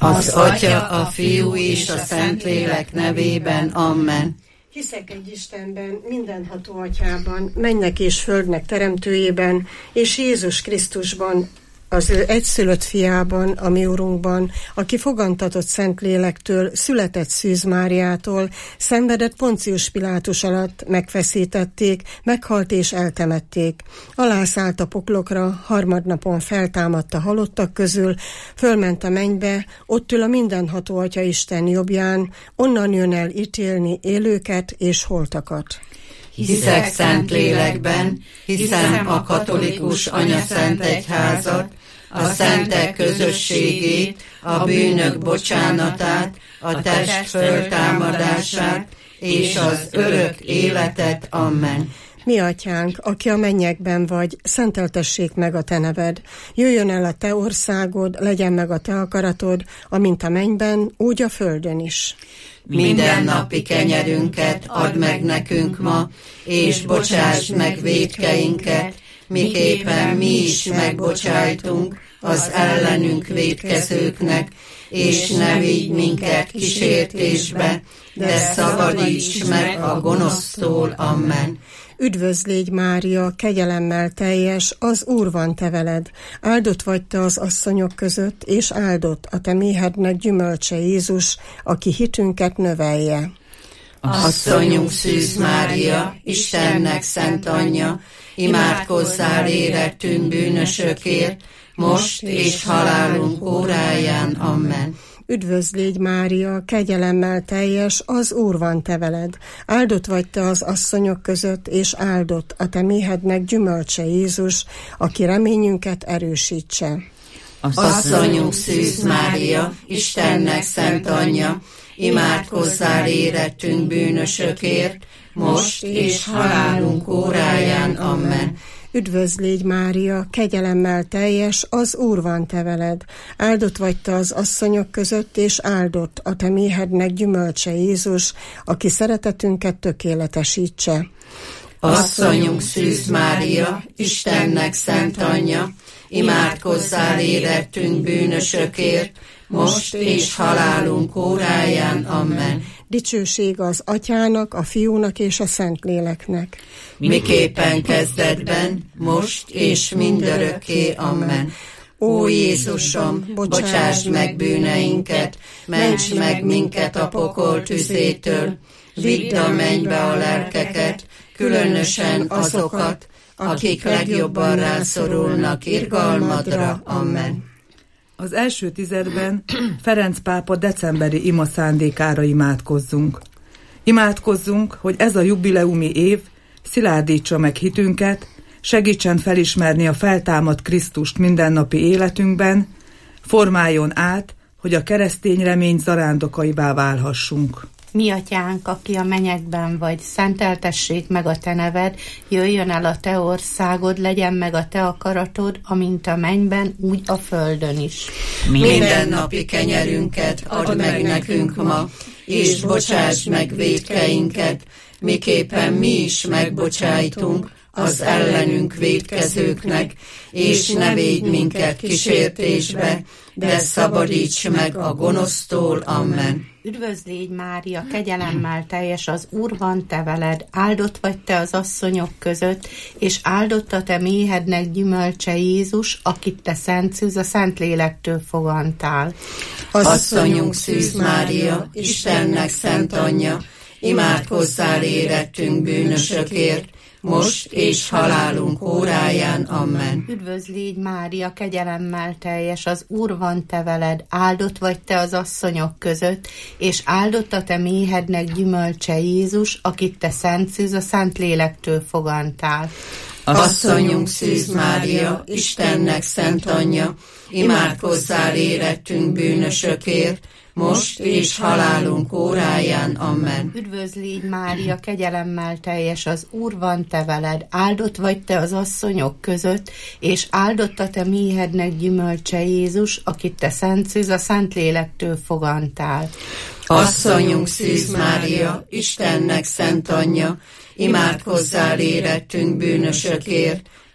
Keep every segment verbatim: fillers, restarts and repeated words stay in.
Az Atya, a Fiú és a Szentlélek nevében. Amen. Hiszek egy Istenben, mindenható Atyában, mennek és földnek teremtőjében, és Jézus Krisztusban, az ő egyszülött fiában, a mi Urunkban, aki fogantatott Szentlélektől, született Szűz Máriától, szenvedett Poncius Pilátus alatt, megfeszítették, meghalt és eltemették. Alászállt a poklokra, harmadnapon feltámadt a halottak közül, fölment a mennybe, ott ül a mindenható Atya Isten jobbján, onnan jön el ítélni élőket és holtakat. Hiszek Szentlélekben, hiszem a katolikus anyaszent egyházat, a szentek közösségét, a bűnök bocsánatát, a test föltámadását és az örök életet. Amen. Mi Atyánk, aki a mennyekben vagy, szenteltessék meg a te neved. Jöjjön el a te országod, legyen meg a te akaratod, amint a mennyben, úgy a földön is. Minden napi kenyerünket add meg nekünk ma, és bocsáss meg vétkeinket, miképpen mi is megbocsájtunk az ellenünk vétkezőknek, és ne vigy minket kísértésbe, de szabadíts meg a gonosztól. Amen. Üdvözl légy, Mária, kegyelemmel teljes, az Úr van te veled. Áldott vagy te az asszonyok között, és áldott a te méhednek gyümölcse Jézus, aki hitünket növelje. Asszonyunk Szűz Mária, Istennek szent anyja, imádkozzál érettünk bűnösökért, most és halálunk óráján. Amen. Üdvözl légy, Mária, kegyelemmel teljes, az Úr van te veled. Áldott vagy te az asszonyok között, és áldott a te méhednek gyümölcse Jézus, aki reményünket erősítse. Asszonyunk Szűz Mária, Istennek szent anyja, imádkozzál érettünk bűnösökért, most és halálunk óráján. Amen. Üdvözl légy, Mária, kegyelemmel teljes, az Úr van te veled. Áldott vagy te az asszonyok között, és áldott a te méhednek gyümölcse Jézus, aki szeretetünket tökéletesítse. Asszonyunk Szűz Mária, Istennek szent anyja, imádkozzál érettünk bűnösökért, most és halálunk óráján. Amen. Dicsőség az Atyának, a Fiúnak és a Szentléleknek. Miképpen kezdetben, most és mindörökké. Amen. Ó Jézusom, bocsásd meg bűneinket, ments meg minket a pokol tüzétől, vidd a mennybe a lelkeket, különösen azokat, akik legjobban rászorulnak irgalmadra. Amen. Az első tizedben Ferenc pápa decemberi ima szándékára imádkozzunk. Imádkozzunk, hogy ez a jubileumi év szilárdítsa meg hitünket, segítsen felismerni a feltámadt Krisztust mindennapi életünkben, formáljon át, hogy a keresztény remény zarándokaivá válhassunk. Mi Atyánk, aki a mennyekben vagy, szenteltessék meg a te neved, jöjjön el a te országod, legyen meg a te akaratod, amint a mennyben, úgy a földön is. Minden napi kenyerünket add meg nekünk ma, és bocsáss meg vétkeinket, miképpen mi is megbocsájtunk az ellenünk vétkezőknek, és ne védj minket kísértésbe, de szabadíts meg a gonosztól. Amen. Üdvözl légy, Mária, kegyelemmel teljes, az Úr van te veled, áldott vagy te az asszonyok között, és áldott a te méhednek gyümölcse Jézus, akit te Szent Szűz a Szentlélektől fogantál. Asszonyunk Szűz Mária, Istennek szent anyja, imádkozzál érettünk bűnösökért, most és halálunk óráján. Amen. Üdvözl légy, Mária, kegyelemmel teljes, az Úr van te veled, áldott vagy te az asszonyok között, és áldott a te méhednek gyümölcse Jézus, akit te Szent Szűz a Szentlélektől fogantál. Asszonyunk Szűz Mária, Istennek szent anyja, imádkozzál érettünk bűnösökért, most és halálunk óráján. Amen. Üdvözl légy, Mária, kegyelemmel teljes, az Úr van te veled, áldott vagy te az asszonyok között, és áldott a te méhednek gyümölcse Jézus, akit te Szent Szűz a Szentlélektől fogantál. Asszonyunk Szűz Mária, Istennek szent anyja, imádkozzál érettünk bűnösökért,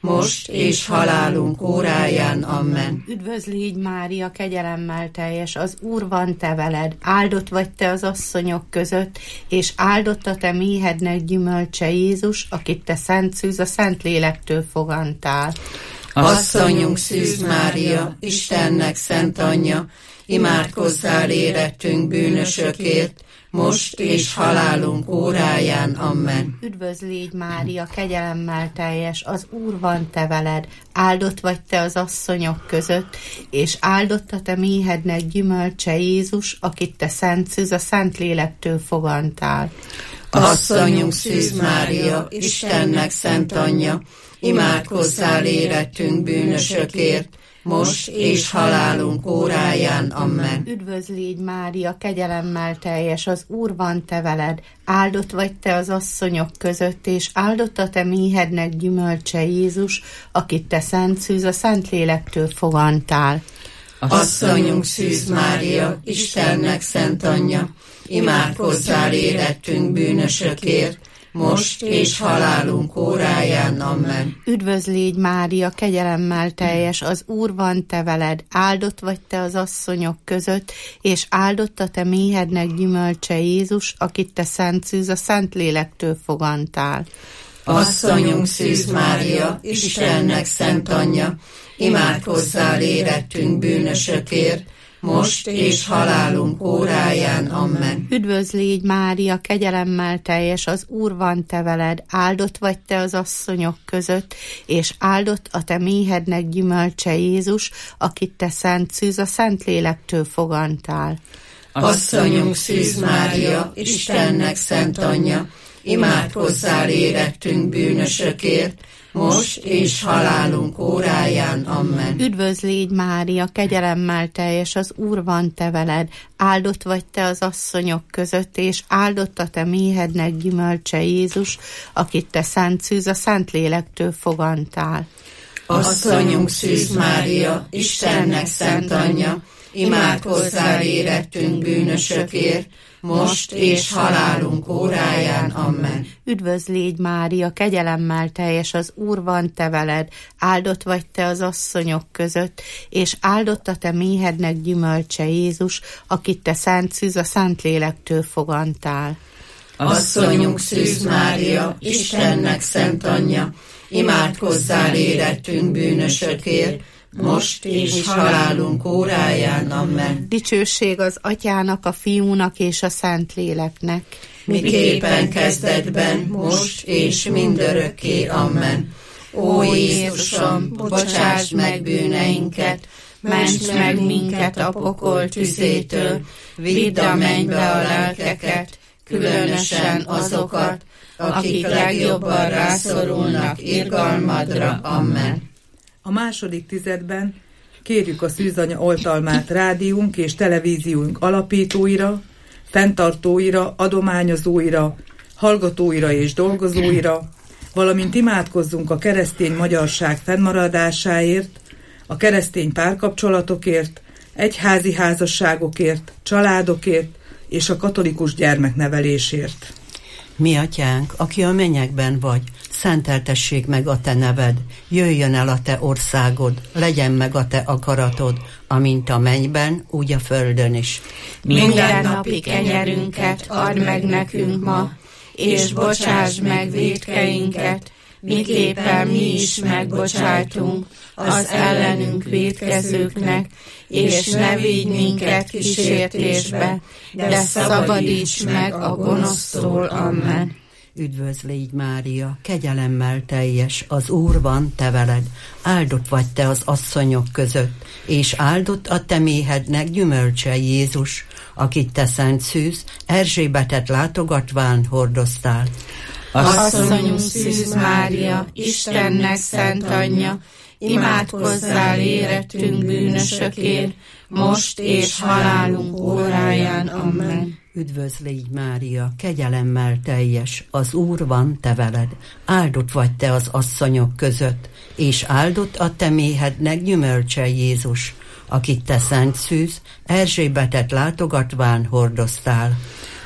most és halálunk óráján. Amen. Üdvözlégy Mária, kegyelemmel teljes, az Úr van te veled, áldott vagy te az asszonyok között, és áldott a te méhednek gyümölcse Jézus, akit te szent szűz a Szentlélektől fogantál. Asszonyunk Szűz Mária, Istennek szent anyja, imádkozzál érettünk bűnösökért, most és halálunk óráján. Amen. Üdvözlégy Mária, kegyelemmel teljes, az Úr van te veled, áldott vagy te az asszonyok között, és áldott a te méhednek gyümölcse Jézus, akit te szent szűz a Szentlélektől fogantál. Asszonyunk Szűz Mária, Istennek szent anyja, imádkozzál érettünk bűnösökért, most és halálunk óráján. Amen. Üdvözlégy Mária, kegyelemmel teljes, az Úr van te veled, áldott vagy te az asszonyok között, és áldott a te méhednek gyümölcse Jézus, akit te szent szűz a Szentlélektől fogantál. Asszonyunk Szűz Mária, Istennek szent anyja, imádkozzál érettünk bűnösökért, most és halálunk óráján. Amen. Üdvözlégy Mária, kegyelemmel teljes, az Úr van te veled, áldott vagy te az asszonyok között, és áldott a te méhednek gyümölcse Jézus, akit te szent szűz a Szentlélektől fogantál. Asszonyunk Szűz Mária, Istennek szent anyja, imádkozzál érettünk bűnösökért, most és halálunk óráján. Amen. Üdvözlégy Mária, kegyelemmel teljes, az Úr van te veled, áldott vagy te az asszonyok között, és áldott a te méhednek gyümölcse Jézus, akit te szent szűz a Szentlélektől fogantál. Asszonyunk Szűz Mária, Istennek szent anyja, imádkozzál érettünk bűnösökért, most és halálunk óráján. Amen. Üdvözlégy Mária, kegyelemmel teljes, az Úr van te veled, áldott vagy te az asszonyok között, és áldott a te méhednek gyümölcse Jézus, akit te szent szűz a Szentlélektől fogantál. Asszonyunk Szűz Mária, Istennek szent anyja, imádkozzál érettünk bűnösökért, most és halálunk óráján. Amen. Üdvözlégy Mária, kegyelemmel teljes, az Úr van te veled, áldott vagy te az asszonyok között, és áldott a te méhednek gyümölcse Jézus, akit te szent szűz a Szentlélektől fogantál. Asszonyunk Szűz Mária, Istennek szent anyja, imádkozzál érettünk bűnösökért, most és halálunk óráján. Amen. Dicsőség az Atyának, a Fiúnak és a Szentléleknek, miképpen kezdetben, most és mindörökké. Amen. Ó Jézusom, bocsáss meg bűneinket, ments meg minket a pokol tüzétől, vidd a mennybe a lelkeket, különösen azokat, akik legjobban rászorulnak irgalmadra. Amen. A második tizedben kérjük a Szűzanya oltalmát rádiónk és televíziónk alapítóira, fenntartóira, adományozóira, hallgatóira és dolgozóira, valamint imádkozzunk a keresztény magyarság fennmaradásáért, a keresztény párkapcsolatokért, egyházi házasságokért, családokért és a katolikus gyermeknevelésért. Mi atyánk, aki a mennyekben vagy, szenteltessék meg a te neved, jöjjön el a te országod, legyen meg a te akaratod, amint a mennyben, úgy a földön is. Minden napi kenyerünket add meg nekünk ma, és bocsáss meg vétkeinket, miképpen mi is megbocsájtunk az ellenünk vétkezőknek, és ne vigy minket kísértésbe, de szabadíts meg a gonosztól. Amen. Üdvözlégy Mária, kegyelemmel teljes, az Úr van te veled, áldott vagy te az asszonyok között, és áldott a te méhednek gyümölcse Jézus, akit te szent szűz, Erzsébetet látogatván hordoztál. Asszonyunk Szűz Mária, Istennek szent anyja, imádkozzál érettünk bűnösökért, most és halálunk óráján. Amen. Üdvözlégy Mária, kegyelemmel teljes, az Úr van te veled, áldott vagy te az asszonyok között, és áldott a te méhednek gyümölcse Jézus, akit te szent szűz, Erzsébetet látogatván hordoztál.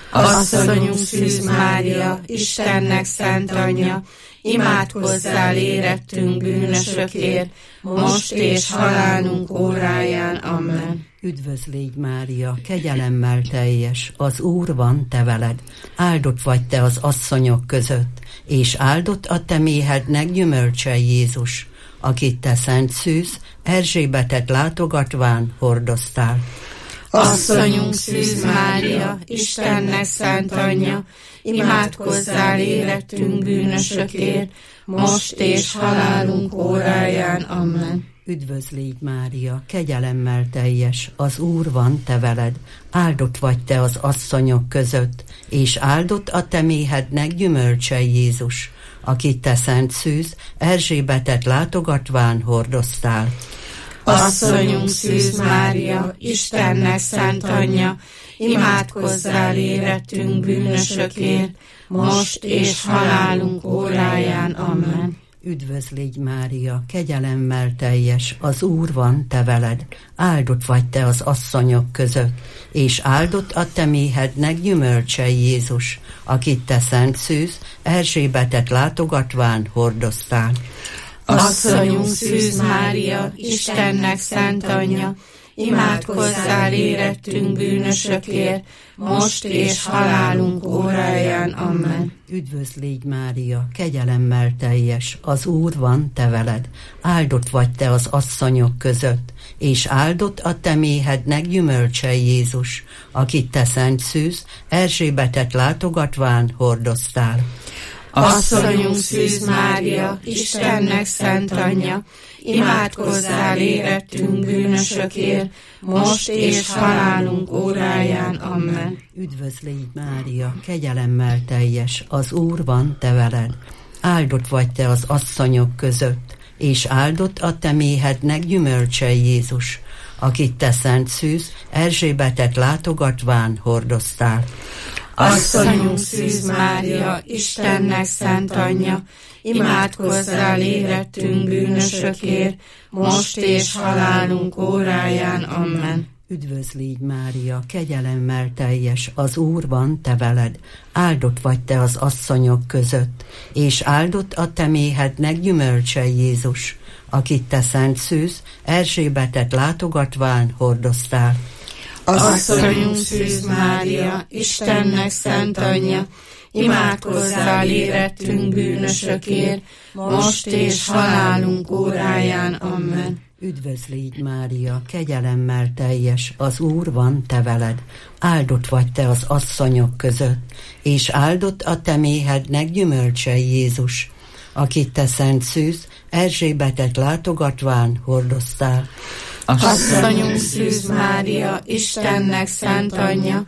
Asszonyunk Szűz Mária, Istennek szent anyja, imádkozzál érettünk bűnösökért, most és halálunk óráján. Amen. Üdvözl légy, Mária, kegyelemmel teljes, az Úr van te veled. Áldott vagy te az asszonyok között, és áldott a te méhednek gyümölcse Jézus, akit te szent szűz, Erzsébetet látogatván hordoztál. Asszonyunk Szűz Mária, Istennek szent anyja, imádkozzál érettünk bűnösökért, most és halálunk óráján. Amen. Üdvözl légy, Mária, kegyelemmel teljes, az Úr van te veled. Áldott vagy te az asszonyok között, és áldott a te méhednek gyümölcse Jézus, akit te szent szűz, Erzsébetet látogatván hordoztál. Asszonyunk Szűz Mária, Istennek szent anyja, imádkozzál érettünk bűnösökért, most és halálunk óráján. Amen. Üdvözl légy, Mária, kegyelemmel teljes, az Úr van te veled. Áldott vagy te az asszonyok között, és áldott a te méhednek gyümölcse Jézus, akit te szent szűz, Erzsébetet látogatván hordoztál. Asszonyunk Szűz Mária, Istennek szent anyja, imádkozzál érettünk bűnösökért, most és halálunk óráján. Amen. Üdvözl légy, Mária, kegyelemmel teljes, az Úr van te veled. Áldott vagy te az asszonyok között, és áldott a te méhednek gyümölcse Jézus, akit te szent szűz, Erzsébetet látogatván hordoztál. Asszonyunk Szűz Mária, Istennek szent anyja, imádkozzál érettünk bűnösökért, most és halálunk óráján. Amen. Üdvözl légy, Mária, kegyelemmel teljes, az Úr van te veled. Áldott vagy te az asszonyok között, és áldott a te méhednek gyümölcse Jézus, akit te szent szűz, Erzsébetet látogatván hordoztál. Asszonyunk Szűz Mária, Istennek szent anyja, imádkozzál érettünk bűnösökért, most és halálunk óráján. Amen. Üdvözl légy, Mária, kegyelemmel teljes, az Úr van te veled. Áldott vagy te az asszonyok között, és áldott a te méhednek gyümölcse Jézus, akit te szent szűz, Erzsébetet látogatván hordoztál. Asszonyunk Szűz Mária, Istennek szent anyja, imádkozzál érettünk bűnösökért, most és halálunk óráján. Amen. Üdvözl légy, Mária, kegyelemmel teljes, az Úr van te veled. Áldott vagy te az asszonyok között, és áldott a te méhednek gyümölcse Jézus, akit te szent szűz, Erzsébetet látogatván hordoztál. Asszonyunk Szűz Mária, Istennek szent anyja,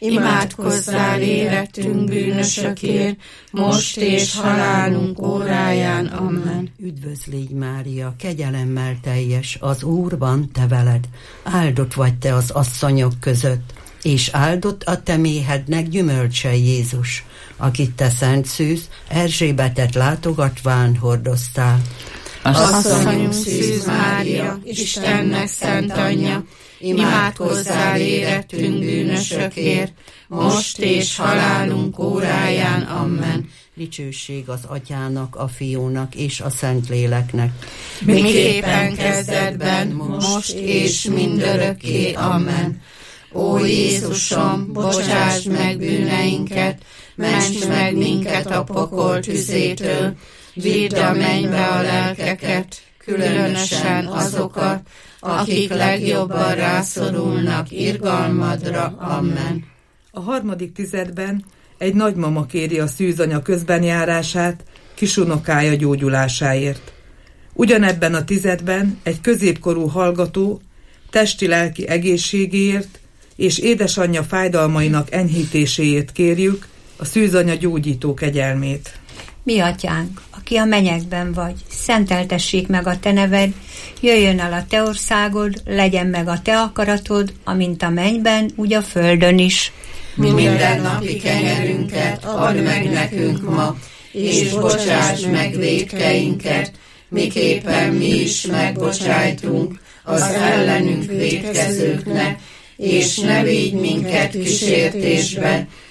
imádkozzál érettünk bűnösökért, most és halálunk óráján. Amen. Üdvözl légy, Mária, kegyelemmel teljes, az Úr van te veled. Áldott vagy te az asszonyok között, és áldott a te méhednek gyümölcse Jézus, akit te szent szűz, Erzsébetet látogatván hordoztál. Asszonyunk Szűz Mária, Istennek szent anyja, imádkozzál érettünk bűnösökért, most és halálunk óráján. Amen. Dicsőség az Atyának, a Fiúnak és a Szentléleknek. Miképpen kezdetben, most és mindörökké. Amen. Ó Jézusom, bocsáss meg bűneinket, ments meg minket a pokol tüzétől, vidd a mennybe a lelkeket, különösen azokat, akik legjobban rászorulnak irgalmadra. Amen. A harmadik tizedben egy nagymama kéri a szűzanya közbenjárását kisunokája gyógyulásáért. Ugyanebben a tizedben egy középkorú hallgató testi-lelki egészségéért és édesanyja fájdalmainak enyhítéséért kérjük a szűzanya gyógyító kegyelmét. Mi atyánk, aki a mennyekben vagy, szenteltessék meg a te neved, jöjjön el a te országod, legyen meg a te akaratod, amint a mennyben, úgy a földön is. Minden napi kenyerünket add meg nekünk ma, és bocsáss meg vétkeinket, miképpen mi is megbocsájtunk az ellenünk vétkezőknek, és ne vigy minket kísértésbe,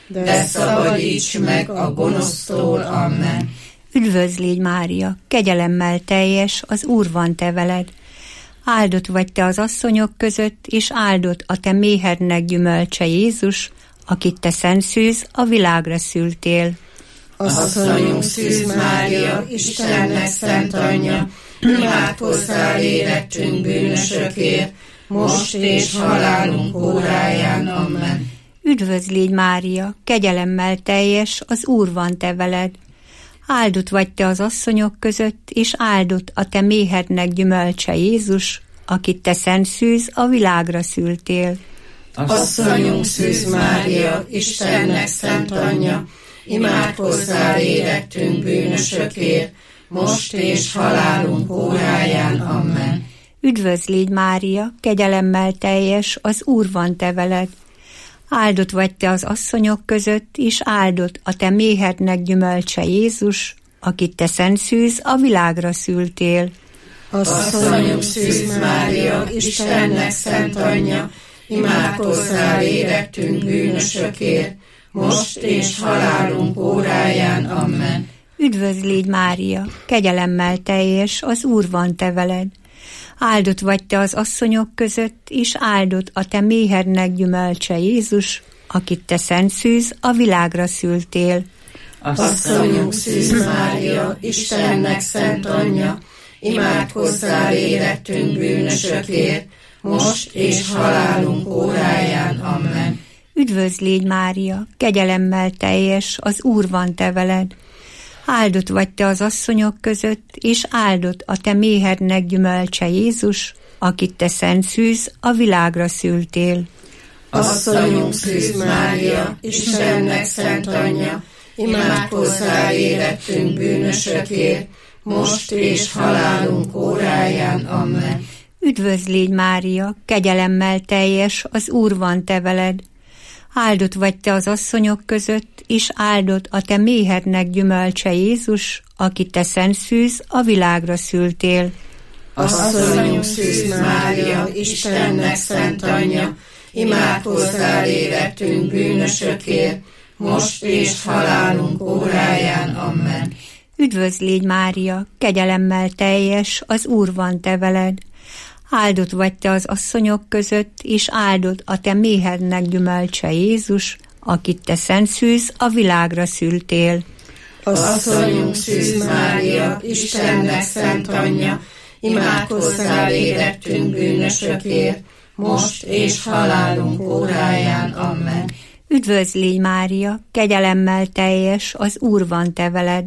de szabadíts meg a gonosztól. Amen. Üdvözl légy, Mária, kegyelemmel teljes, az Úr van te veled. Áldott vagy te az asszonyok között, és áldott a te méhednek gyümölcse Jézus, akit te szent szűz, a világra szültél. Asszonyunk Szűz Mária, Istennek szent anyja, imádkozzál érettünk bűnösökért, most és halálunk óráján. Amen. Üdvözl légy, Mária, kegyelemmel teljes, az Úr van te veled. Áldott vagy te az asszonyok között, és áldott a te méhednek gyümölcse Jézus, akit te szent szűz, a világra szültél. Asszonyunk Szűz Mária, Istennek szent anyja, imádkozzál érettünk bűnösökért, most és halálunk óráján. Amen. Üdvözl légy, Mária, kegyelemmel teljes, az Úr van te veled. Áldott vagy te az asszonyok között, és áldott a te méhednek gyümölcse Jézus, akit te szent szűz, a világra szültél. Asszonyunk Szűz Mária, Istennek szent anyja, imádkozzál érettünk bűnösökért, most és halálunk óráján. Amen. Üdvözl légy, Mária, kegyelemmel teljes, az Úr van te veled. Áldott vagy te az asszonyok között, és áldott a te méhednek gyümölcse Jézus, akit te szent szűz, a világra szültél. Asszonyunk Szűz Mária, Istennek szent anyja, imádkozzál érettünk bűnösökért, most és halálunk óráján. Amen. Üdvözl légy, Mária, kegyelemmel teljes, az Úr van te veled. Áldott vagy te az asszonyok között, és áldott a te méhednek gyümölcse Jézus, akit te szent szűz, a világra szültél. Asszonyunk Szűz Mária, Istennek szent anyja, imádkozzál érettünk bűnösökért, most és halálunk óráján. Amen. Üdvözl légy, Mária, kegyelemmel teljes, az Úr van te veled. Áldott vagy te az asszonyok között, és áldott a te méhednek gyümölcse Jézus, akit te szent szűz, a világra szültél. Asszonyunk Szűz Mária, Istennek szent anyja, imádkozzál érettünk bűnösökért, most és halálunk óráján. Amen. Üdvözl légy, Mária, kegyelemmel teljes, az Úr van te veled. Áldott vagy te az asszonyok között, és áldott a te méhednek gyümölcse Jézus, akit te szent szűz, a világra szültél. Asszonyunk Szűz Mária, Istennek szent anyja, imádkozzál érettünk bűnösökért, most és halálunk óráján. Amen. Üdvözl légy, Mária, kegyelemmel teljes, az Úr van te veled.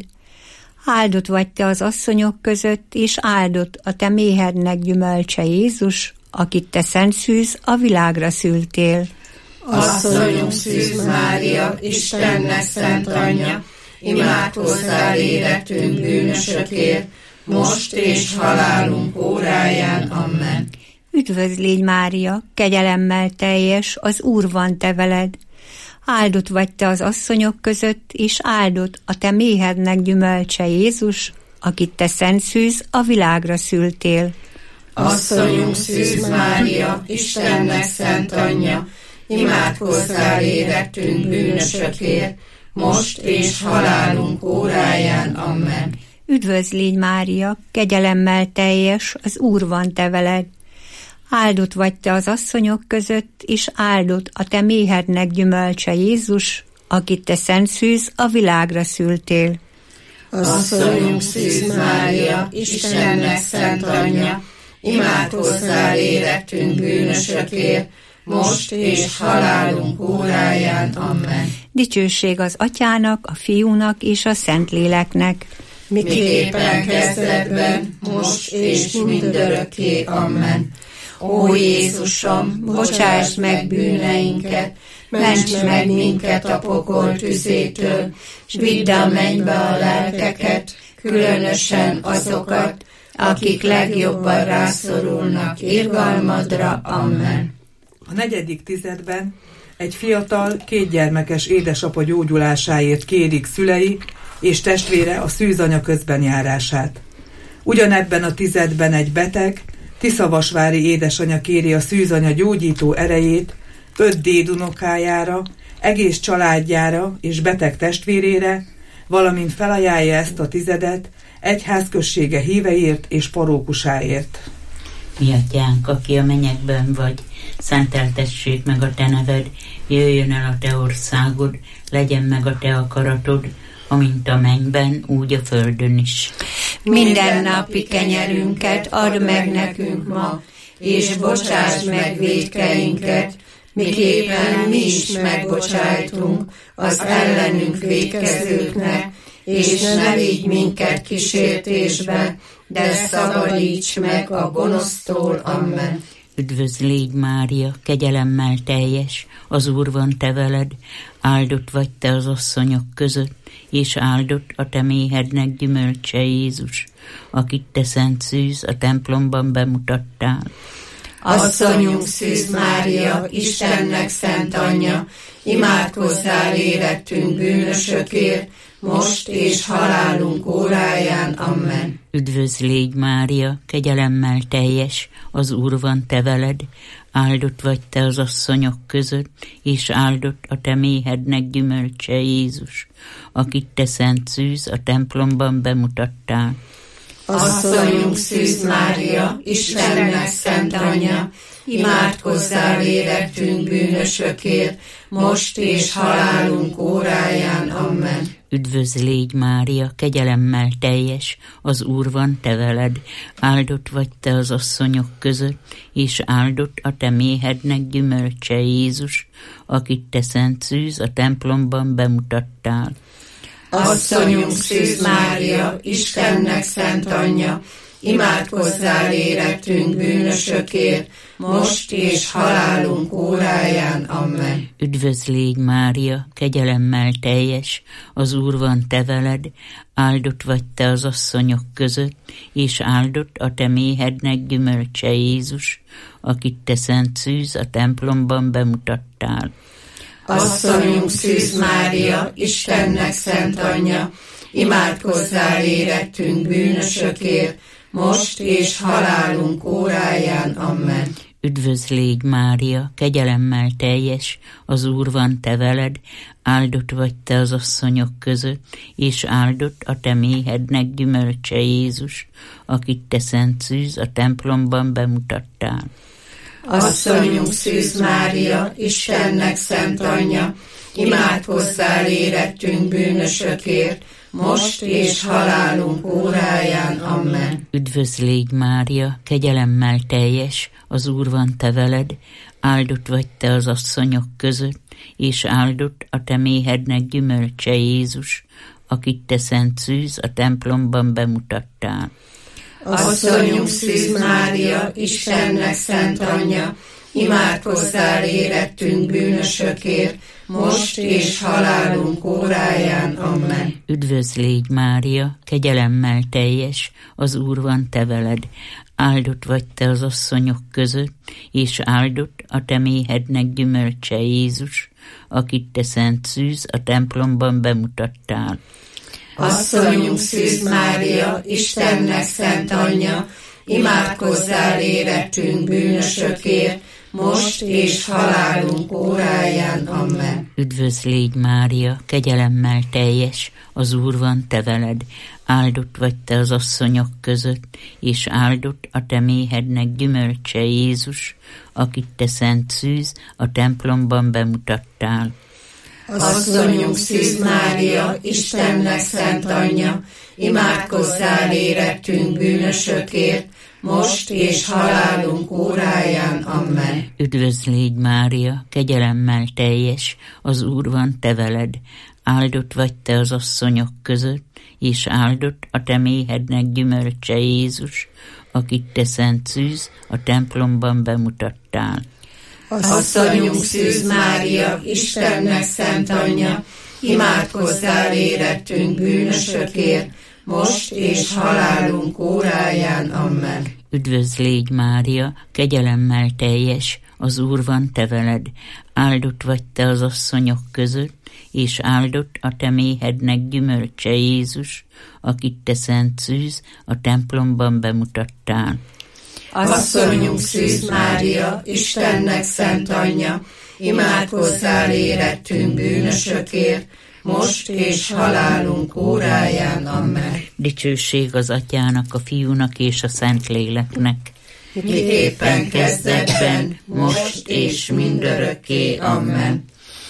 Áldott vagy te az asszonyok között, és áldott a te méhednek gyümölcse Jézus, akit te szent szűz, a világra szültél. Asszonyunk Szűz Mária, Istennek szent anyja, imádkozzál érettünk bűnösökért, most és halálunk óráján. Amen. Üdvözl légy, Mária, kegyelemmel teljes, az Úr van te veled. Áldott vagy te az asszonyok között, és áldott a te méhednek gyümölcse Jézus, akit te szent szűz, a világra szültél. Asszonyunk Szűz Mária, Istennek szent anyja, imádkozzál érettünk bűnösökért, most és halálunk óráján. Amen. Üdvözl légy, Mária, kegyelemmel teljes, az Úr van te veled. Áldott vagy te az asszonyok között, és áldott a te méhednek gyümölcse Jézus, akit te szent szűz, a világra szültél. Asszonyunk Szűz Mária, Istennek szent anyja, imádkozzál érettünk bűnösökért, most és halálunk óráján. Amen. Dicsőség az Atyának, a Fiúnak és a Szentléleknek, miképpen kezdetben, most és mindörökké. Amen. Ó Jézusom, bocsáss meg bűneinket, ments meg minket a pokol tüzétől, s vidd a mennybe a lelkeket, különösen azokat, akik legjobban rászorulnak irgalmadra. Amen. A negyedik tizedben egy fiatal, kétgyermekes édesapa gyógyulásáért kérik szülei és testvére a szűzanya közbenjárását. Ugyanebben a tizedben egy beteg, tiszavasvári édesanya kéri a szűzanya gyógyító erejét öt dédunokájára, egész családjára és beteg testvérére, valamint felajánlja ezt a tizedet egyházközsége híveért és parókusáért. Mi atyánk, aki a mennyekben vagy, szenteltessék meg a te neved, jöjjön el a te országod, legyen meg a te akaratod, amint a mennyben, úgy a földön is. Minden napi kenyerünket add meg nekünk ma, és bocsáss meg vétkeinket, miképpen mi is megbocsájtunk az ellenünk vétkezőknek, és ne vigy minket kísértésbe, de szabadíts meg a gonosztól. Amen. Üdvözl légy, Mária, kegyelemmel teljes, az Úr van te veled, áldott vagy te az asszonyok között, és áldott a te méhednek gyümölcse Jézus, akit te szent szűz a templomban bemutattál. Asszonyunk Szűz Mária, Istennek szent anyja, imádkozzál érettünk bűnösökért, most és halálunk óráján. Amen. Üdvözl légy, Mária, kegyelemmel teljes, az Úr van te veled, áldott vagy te az asszonyok között, és áldott a te méhednek gyümölcse Jézus, akit te szent szűz a templomban bemutattál. Asszonyunk Szűz Mária, Istennek szent anyja, imádkozzál érettünk bűnösökért, most és halálunk óráján. Amen. Üdvözl légy, Mária, kegyelemmel teljes, az Úr van te veled, áldott vagy te az asszonyok között, és áldott a te méhednek gyümölcse Jézus, akit te szent szűz a templomban bemutattál. Asszonyunk Szűz Mária, Istennek szent anyja, imádkozzál érettünk bűnösökért, most és halálunk óráján. Amen. Üdvözl légy, Mária, kegyelemmel teljes, az Úr van te veled, áldott vagy te az asszonyok között, és áldott a te méhednek gyümölcse Jézus, akit te szent szűz a templomban bemutattál. Asszonyunk Szűz Mária, Istennek szent anyja, imádkozzál érettünk bűnösökért, most és halálunk óráján. Amen. Üdvözl légy, Mária, kegyelemmel teljes, az Úr van te veled, áldott vagy te az asszonyok között, és áldott a te méhednek gyümölcse Jézus, akit te szent szűz a templomban bemutattál. Asszonyunk Szűz Mária, Istennek szent anyja, imádkozzál érettünk bűnösökért, most és halálunk óráján. Amen. Üdvözl légy, Mária, kegyelemmel teljes, az Úr van te veled, áldott vagy te az asszonyok között, és áldott a te méhednek gyümölcse Jézus, akit te szent szűz a templomban bemutattál. Asszonyunk Szűz Mária, Istennek szent anyja, imádkozzál érettünk bűnösökért, most és halálunk óráján. Amen. Üdvözl légy, Mária, kegyelemmel teljes, az Úr van te veled, áldott vagy te az asszonyok között, és áldott a te méhednek gyümölcse Jézus, akit te szent szűz a templomban bemutattál. Asszonyunk Szűz Mária, Istennek szent anyja, imádkozzál érettünk bűnösökért, most és halálunk óráján. Amen. Üdvözl légy, Mária, kegyelemmel teljes, az Úr van te veled, áldott vagy te az asszonyok között, és áldott a te méhednek gyümölcse Jézus, akit te szent szűz a templomban bemutattál. Asszonyunk Szűz Mária, Istennek szent anyja, imádkozzál érettünk bűnösökért, most és halálunk óráján. Amen. Üdvözl légy, Mária, kegyelemmel teljes, az Úr van te veled, áldott vagy te az asszonyok között, és áldott a te méhednek gyümölcse Jézus, akit te szent szűz a templomban bemutattál. Asszonyunk Szűz Mária, Istennek szent anyja, imádkozzál érettünk bűnösökért, most és halálunk óráján. Amen. Üdvözl légy, Mária, kegyelemmel teljes, az Úr van te veled, áldott vagy te az asszonyok között, és áldott a te méhednek gyümölcse Jézus, akit te szent szűz a templomban bemutattál. Asszonyunk Szűz Mária, Istennek szent anyja, imádkozzál érettünk bűnösökért, most és halálunk óráján. Amen. Dicsőség az Atyának, a Fiúnak és a Szentléleknek. Miképpen kezdetben, most és mindörökké. Amen.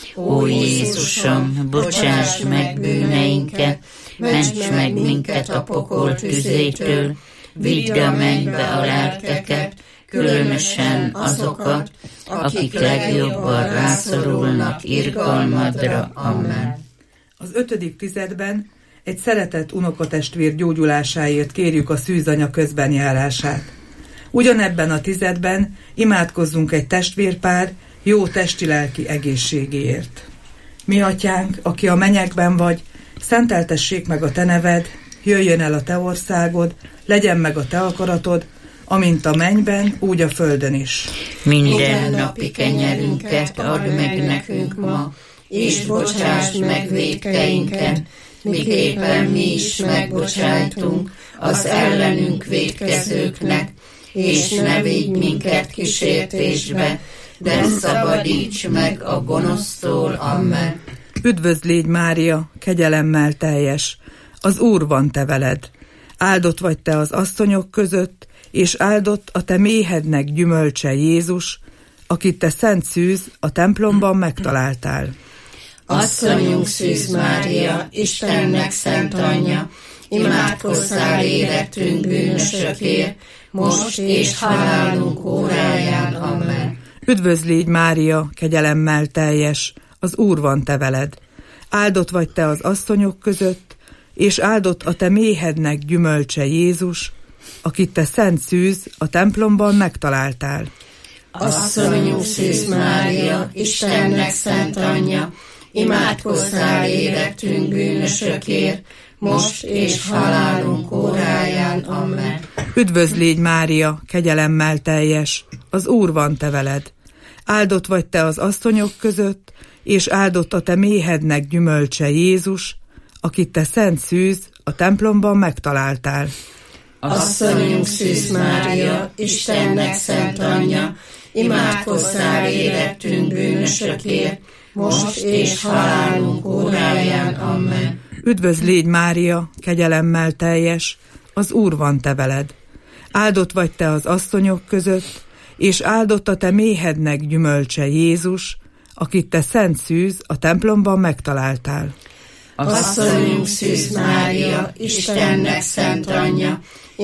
Ó Jézusom, bocsáss meg bűneinket, ments meg minket a pokol tüzétől, vidd a mennybe a lelkeket, különösen azokat, akik legjobban rászorulnak irgalmadra. Amen. Az ötödik tizedben egy szeretett unokatestvér gyógyulásáért kérjük a szűzanya közbenjárását. Ugyanebben a tizedben imádkozzunk egy testvérpár jó testi-lelki egészségéért. Mi Atyánk, aki a mennyekben vagy, szenteltessék meg a te neved, jöjjön el a te országod, legyen meg a te akaratod, amint a mennyben, úgy a földön is. Minden napi kenyerünket add meg nekünk ma, és bocsáss meg vétkeinket, miképpen mi is megbocsájtunk az ellenünk vétkezőknek, és ne vigy minket kísértésbe, de szabadíts meg a gonosztól. Amen. Üdvözl légy Mária, kegyelemmel teljes, az Úr van te veled. Áldott vagy te az asszonyok között, és áldott a te méhednek gyümölcse Jézus, akit te szent szűz a templomban megtaláltál. Asszonyunk Szűz Mária, Istennek szent anyja, imádkozzál érettünk bűnösökért, most és halálunk óráján. Amen. Üdvözl légy Mária, kegyelemmel teljes, az Úr van te veled. Áldott vagy te az asszonyok között, és áldott a te méhednek gyümölcse Jézus, akit te szent szűz a templomban megtaláltál. Asszonyunk Szűz Mária, Istennek szent anyja, imádkozzál érettünk bűnösökért, most és halálunk óráján. Amen. Üdvözl légy Mária, kegyelemmel teljes, az Úr van te veled. Áldott vagy te az asszonyok között, és áldott a te méhednek gyümölcse Jézus, akit te szent szűz a templomban megtaláltál. Asszonyunk Szűz Mária, Istennek szent anyja, imádkozzál érettünk bűnösökért, most és halálunk óráján. Amen. Üdvözl légy Mária, kegyelemmel teljes, az Úr van te veled. Áldott vagy te az asszonyok között, és áldott a te méhednek gyümölcse Jézus, akit te szent szűz a templomban megtaláltál. Asszonyunk Szűz Mária, Istennek szent anyja,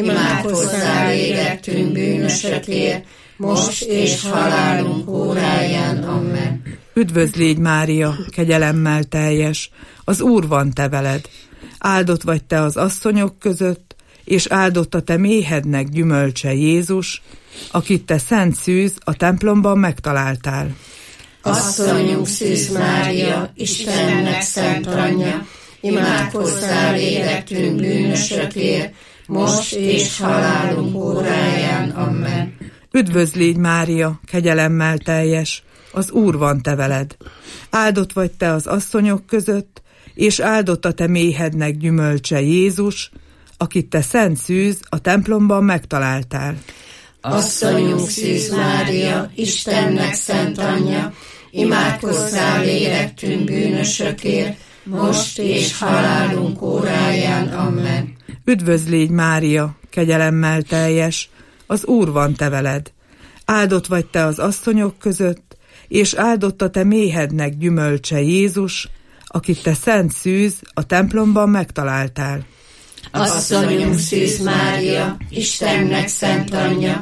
imádkozzál érettünk bűnösökért, most és halálunk óráján. Amen. Üdvözl légy Mária, kegyelemmel teljes, az Úr van te veled. Áldott vagy te az asszonyok között, és áldott a te méhednek gyümölcse Jézus, akit te szent szűz a templomban megtaláltál. Asszonyunk Szűz Mária, Istennek szent anyja, imádkozzál érettünk bűnösökért, most és halálunk óráján. Amen. Üdvözl légy Mária, kegyelemmel teljes, az Úr van te veled. Áldott vagy te az asszonyok között, és áldott a te méhednek gyümölcse Jézus, akit te szent szűz a templomban megtaláltál. Asszonyunk Szűz Mária, Istennek szent anyja, imádkozzál érettünk bűnösökért, most és halálunk óráján. Amen. Üdvözl légy Mária, kegyelemmel teljes, az Úr van te veled. Áldott vagy te az asszonyok között, és áldott a te méhednek gyümölcse Jézus, akit te szent szűz a templomban megtaláltál. Asszonyunk Szűz Mária, Istennek szent anyja,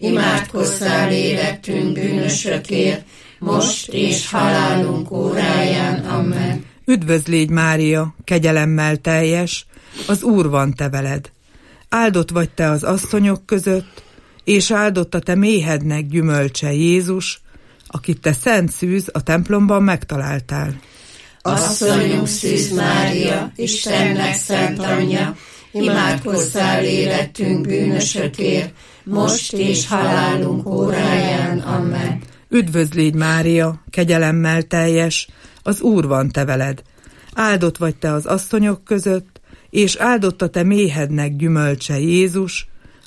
imádkozzál érettünk bűnösökért, most és halálunk óráján. Amen. Üdvözl légy Mária, kegyelemmel teljes, az Úr van te veled. Áldott vagy te az asszonyok között, és áldott a te méhednek gyümölcse Jézus, akit te szent szűz a templomban megtaláltál. Asszonyunk Szűz Mária, Istennek szent anyja, imádkozzál érettünk bűnösökért, most és halálunk óráján. Amen. Üdvözl légy Mária, kegyelemmel teljes, az Úr van te veled. Áldott vagy te az asszonyok között, és áldott a te méhednek gyümölcse Jézus,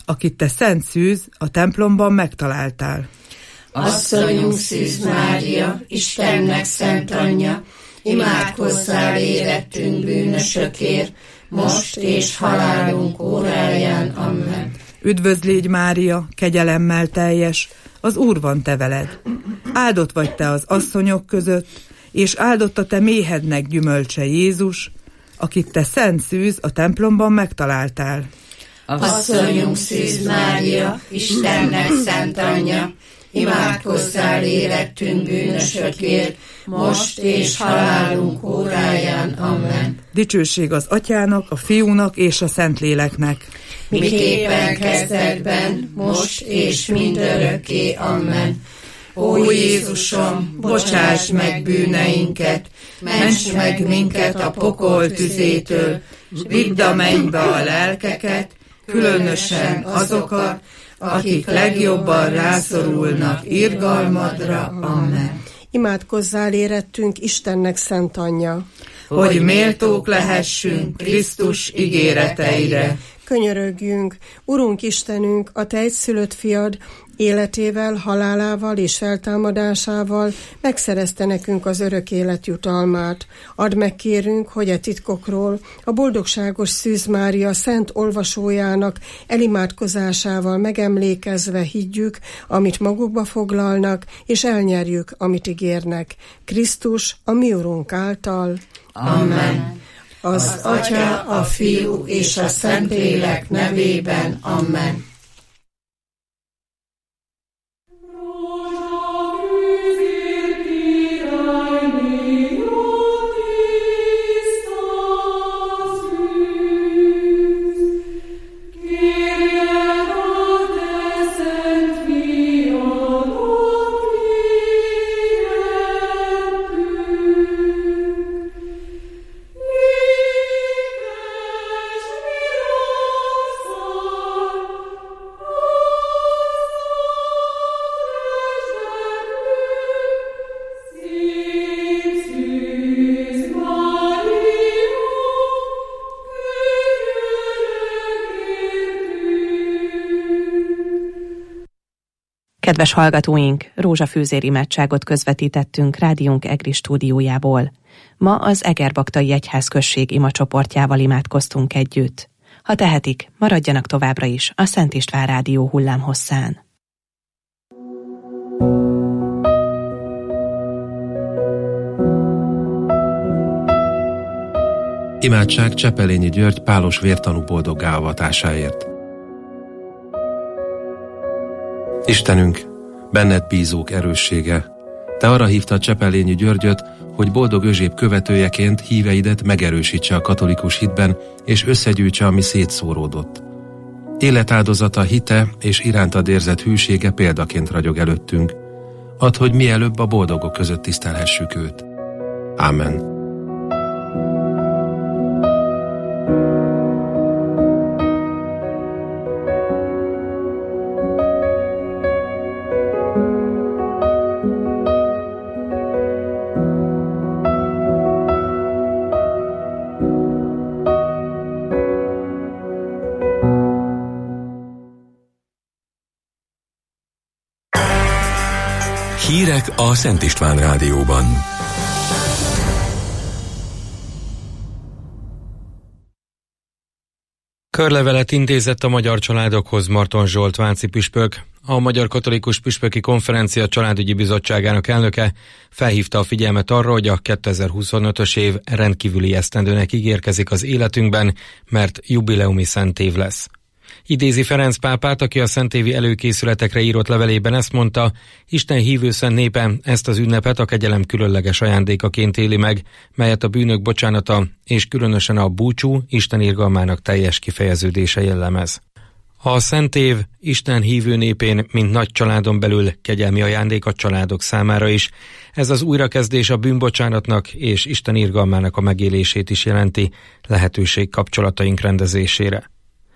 akit te szent szűz a templomban megtaláltál. Asszonyunk Szűz Mária, Istennek szent anyja, imádkozzál érettünk bűnösökért, most és halálunk óráján. Amen. Üdvözl légy Mária, kegyelemmel teljes, az Úr van te veled. Áldott vagy te az asszonyok között, és áldott a te méhednek gyümölcse Jézus, akit te szent szűz a templomban megtaláltál. Asszonyunk Szűz Mária, Istennek szent anyja, imádkozzál érettünk bűnösökért, most és halálunk óráján. Amen. Dicsőség az Atyának, a Fiúnak és a Szentléleknek. Miképpen kezdetben, most és mindörökké. Amen. Ó Jézusom, bocsáss meg bűneinket, ments meg minket a pokol tüzétől, vidd a mennybe a lelkeket, különösen azokat, akik legjobban rászorulnak irgalmadra. Amen. Imádkozzál érettünk Istennek szent anyja, hogy méltók lehessünk Krisztus ígéreteire. Könyörögjünk, Urunk Istenünk, a te egyszülött fiad életével, halálával és feltámadásával megszerezte nekünk az örök élet jutalmát. Add meg, kérünk, hogy a titkokról a boldogságos Szűz Mária szent olvasójának elimádkozásával megemlékezve higgyük, amit magukba foglalnak, és elnyerjük, amit ígérnek. Krisztus, a mi Urunk által. Amen. Az Atya, a Fiú és a Szentlélek nevében. Amen. Kedves hallgatóink, rózsafűzér imádságot közvetítettünk rádiónk EGRI stúdiójából. Ma az Egerbaktai Egyházközség imacsoportjával imádkoztunk együtt. Ha tehetik, maradjanak továbbra is a Szent István rádió hullámhosszán. Imádság Csepelényi György pálos vértanú boldoggá avatásáért. Istenünk, benned bízók erőssége, te arra hívtad Csepelényi Györgyöt, hogy boldog Özséb követőjeként híveidet megerősítse a katolikus hitben, és összegyűjtse, ami szétszóródott. Életáldozata, hite és irántad érzett hűsége példaként ragyog előttünk. Add, hogy mielőbb a boldogok között tisztelhessük őt. Ámen. Hírek a Szent István rádióban. Körlevelet intézett a magyar családokhoz Marton Zsolt váci püspök. A Magyar Katolikus Püspöki Konferencia Családügyi Bizottságának elnöke felhívta a figyelmet arra, hogy a kétezer-huszonötös év rendkívüli esztendőnek ígérkezik az életünkben, mert jubileumi szentév lesz. Idézi Ferenc pápát, aki a szentévi előkészületekre írott levelében ezt mondta: Isten hívő szent népe ezt az ünnepet a kegyelem különleges ajándékaként éli meg, melyet a bűnök bocsánata és különösen a búcsú Isten irgalmának teljes kifejeződése jellemez. A szentév Isten hívő népén, mint nagy családon belül kegyelmi ajándék a családok számára is. Ez az újrakezdés a bűnbocsánatnak és Isten irgalmának a megélését is jelenti, lehetőség kapcsolataink rendezésére.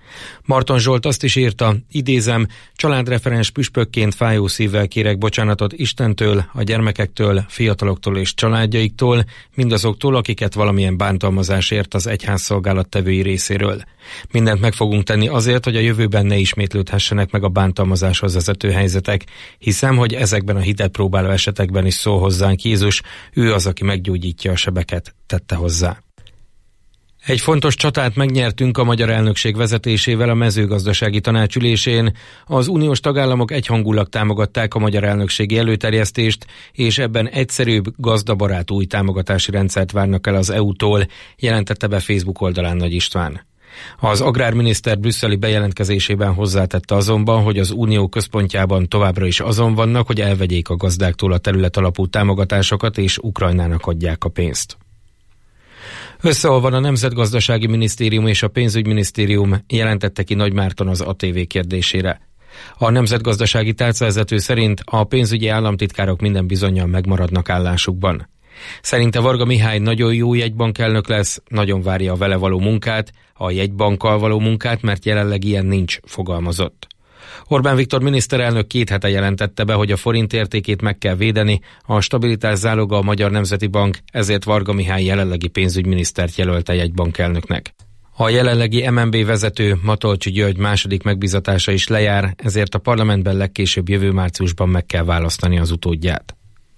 Marton Zsolt azt is írta, idézem, családreferens püspökként fájó szívvel kérek bocsánatot Istentől, a gyermekektől, fiataloktól és családjaiktól, mindazoktól, akiket valamilyen bántalmazás ért az egyházszolgálat tevői részéről. Mindent meg fogunk tenni azért, hogy a jövőben ne ismétlődhessenek meg a bántalmazáshoz vezető helyzetek. Hiszem, hogy ezekben a hitet próbáló esetekben is szól hozzánk Jézus, ő az, aki meggyógyítja a sebeket, tette hozzá. Egy fontos csatát megnyertünk a magyar elnökség vezetésével a mezőgazdasági tanács ülésén. Az uniós tagállamok egyhangulag támogatták a magyar elnökségi előterjesztést, és ebben egyszerűbb, gazdabarát új támogatási rendszert várnak el az é u-tól, jelentette be Facebook oldalán Nagy István. Az agrárminiszter brüsszeli bejelentkezésében hozzátette azonban, hogy az unió központjában továbbra is azon vannak, hogy elvegyék a gazdáktól a terület alapú támogatásokat, és Ukrajnának adják a pénzt. Összeolvan a Nemzetgazdasági Minisztérium és a Pénzügyminisztérium, jelentette ki Nagy Márton az á té vé kérdésére. A nemzetgazdasági tárcavezető szerint a pénzügyi államtitkárok minden bizonnyal megmaradnak állásukban. Szerinte Varga Mihály nagyon jó jegybankelnök lesz, nagyon várja a vele való munkát, a jegybankkal való munkát, mert jelenleg ilyen nincs, fogalmazott. Orbán Viktor miniszterelnök két hete jelentette be, hogy a forint értékét meg kell védeni, a stabilitás záloga a Magyar Nemzeti Bank, ezért Varga Mihály jelenlegi pénzügyminisztert jelölte jegybankelnöknek. A jelenlegi em en bé vezető Matolcsy György második megbízatása is lejár, ezért a parlamentben legkésőbb jövő márciusban meg kell választani az utódját.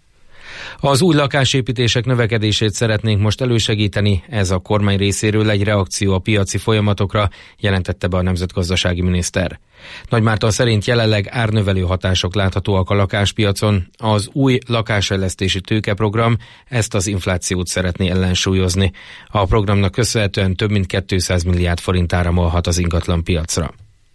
Az új lakásépítések növekedését szeretnénk most elősegíteni, ez a kormány részéről egy reakció a piaci folyamatokra, jelentette be a nemzetgazdasági miniszter. Nagy Márton szerint jelenleg árnövelő hatások láthatóak a lakáspiacon, az új lakásfejlesztési tőkeprogram ezt az inflációt szeretné ellensúlyozni. A programnak köszönhetően több mint kétszáz milliárd forint áramolhat az ingatlan piacra.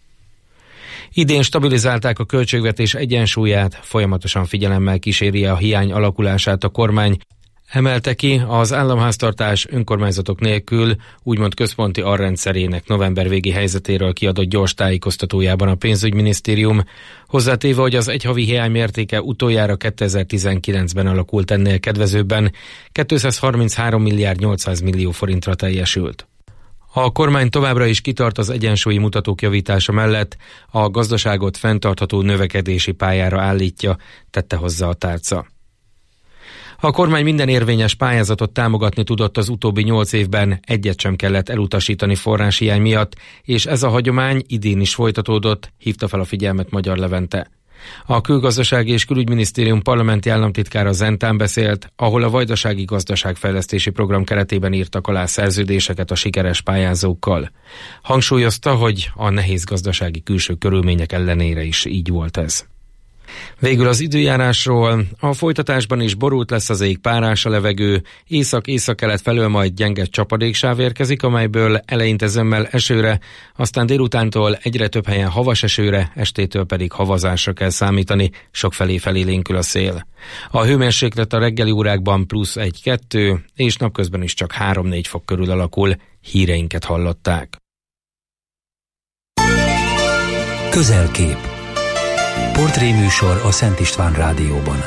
Idén stabilizálták a költségvetés egyensúlyát, folyamatosan figyelemmel kíséri a hiány alakulását a kormány, emelte ki az államháztartás önkormányzatok nélkül úgymond központi arrendszerének november végi helyzetéről kiadott gyors tájékoztatójában a pénzügyminisztérium, hozzátéve, hogy az egyhavi hiány mértéke utoljára kétezer-tizenkilencben alakult ennél kedvezőbben, kétszázharminchárom milliárd nyolcszáz millió forintra teljesült. A kormány továbbra is kitart az egyensúlyi mutatók javítása mellett, a gazdaságot fenntartható növekedési pályára állítja, tette hozzá a tárca. A kormány minden érvényes pályázatot támogatni tudott az utóbbi nyolc évben, egyet sem kellett elutasítani forráshiány miatt, és ez a hagyomány idén is folytatódott, hívta fel a figyelmet Magyar Levente. A Külgazdasági és Külügyminisztérium parlamenti államtitkára Zentán beszélt, ahol a Vajdasági Gazdaságfejlesztési Program keretében írtak alá szerződéseket a sikeres pályázókkal. Hangsúlyozta, hogy a nehéz gazdasági külső körülmények ellenére is így volt ez. Végül az időjárásról, a folytatásban is borult lesz az ég, párás a levegő, észak-északkelet felől majd gyenge csapadéksáv érkezik, amelyből eleinte zömmel esőre, aztán délutántól egyre több helyen havas esőre, estétől pedig havazásra kell számítani, sokfelé felélénkül a szél. A hőmérséklet a reggeli órákban plusz egy-kettő, és napközben is csak három-négy fok körül alakul, híreinket hallották. Közelkép. Portréműsor a Szent István Rádióban.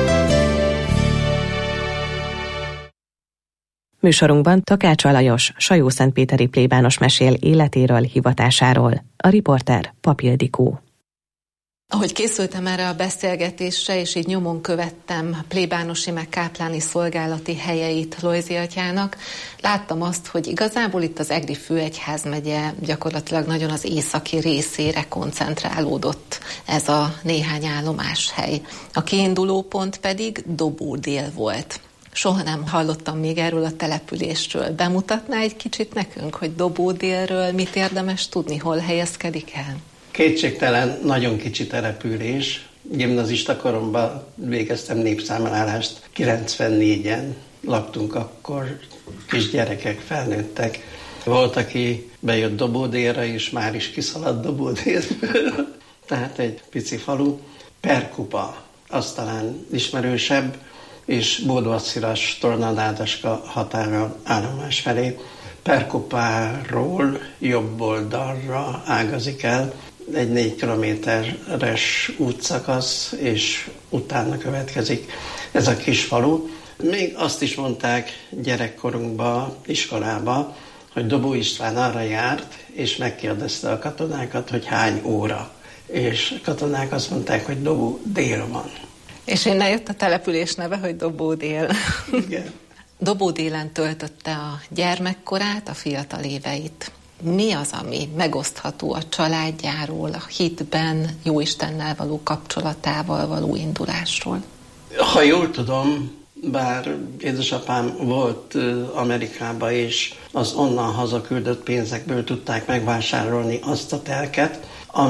Műsorunkban Takács Alajos, Sajó-Szentpéteri plébános mesél életéről, hivatásáról. A riporter Pap Ildikó. Ahogy készültem erre a beszélgetésre, és így nyomon követtem plébánosi meg kápláni szolgálati helyeit Lojzi atyának, láttam azt, hogy igazából itt az Egri főegyházmegye gyakorlatilag nagyon az északi részére koncentrálódott ez a néhány állomáshely. A kiinduló pont pedig Dobódél volt. Soha nem hallottam még erről a településről. Bemutatná egy kicsit nekünk, hogy Dobódélről mit érdemes tudni, hol helyezkedik el? Kétségtelen nagyon kicsi település. Gimnazista koromban végeztem népszámlálást. kilencvennégyen laktunk akkor, kisgyerekek, felnőttek. Volt, aki bejött Dobódélre, és már is kiszaladt Dobódélből. Tehát egy pici falu. Perkupa, az talán ismerősebb, és Bódvassziras, Tornadádaska határa állomás felé. Perkupáról jobb oldalra ágazik el egy négy kilométeres útszakasz, és utána következik ez a kis falu. Még azt is mondták gyerekkorunkban, iskolába, hogy Dobó István arra járt, és megkérdezte a katonákat, hogy hány óra. És a katonák azt mondták, hogy Dobó dél van. És innen jött a település neve, hogy Dobó dél. Igen. Dobó délen töltötte a gyermekkorát, a fiatal éveit. Mi az, ami megosztható a családjáról, a hitben, Jóistennel való kapcsolatával való indulásról? Ha jól tudom, bár édesapám volt Amerikában, és az onnan hazaküldött pénzekből tudták megvásárolni azt a telket,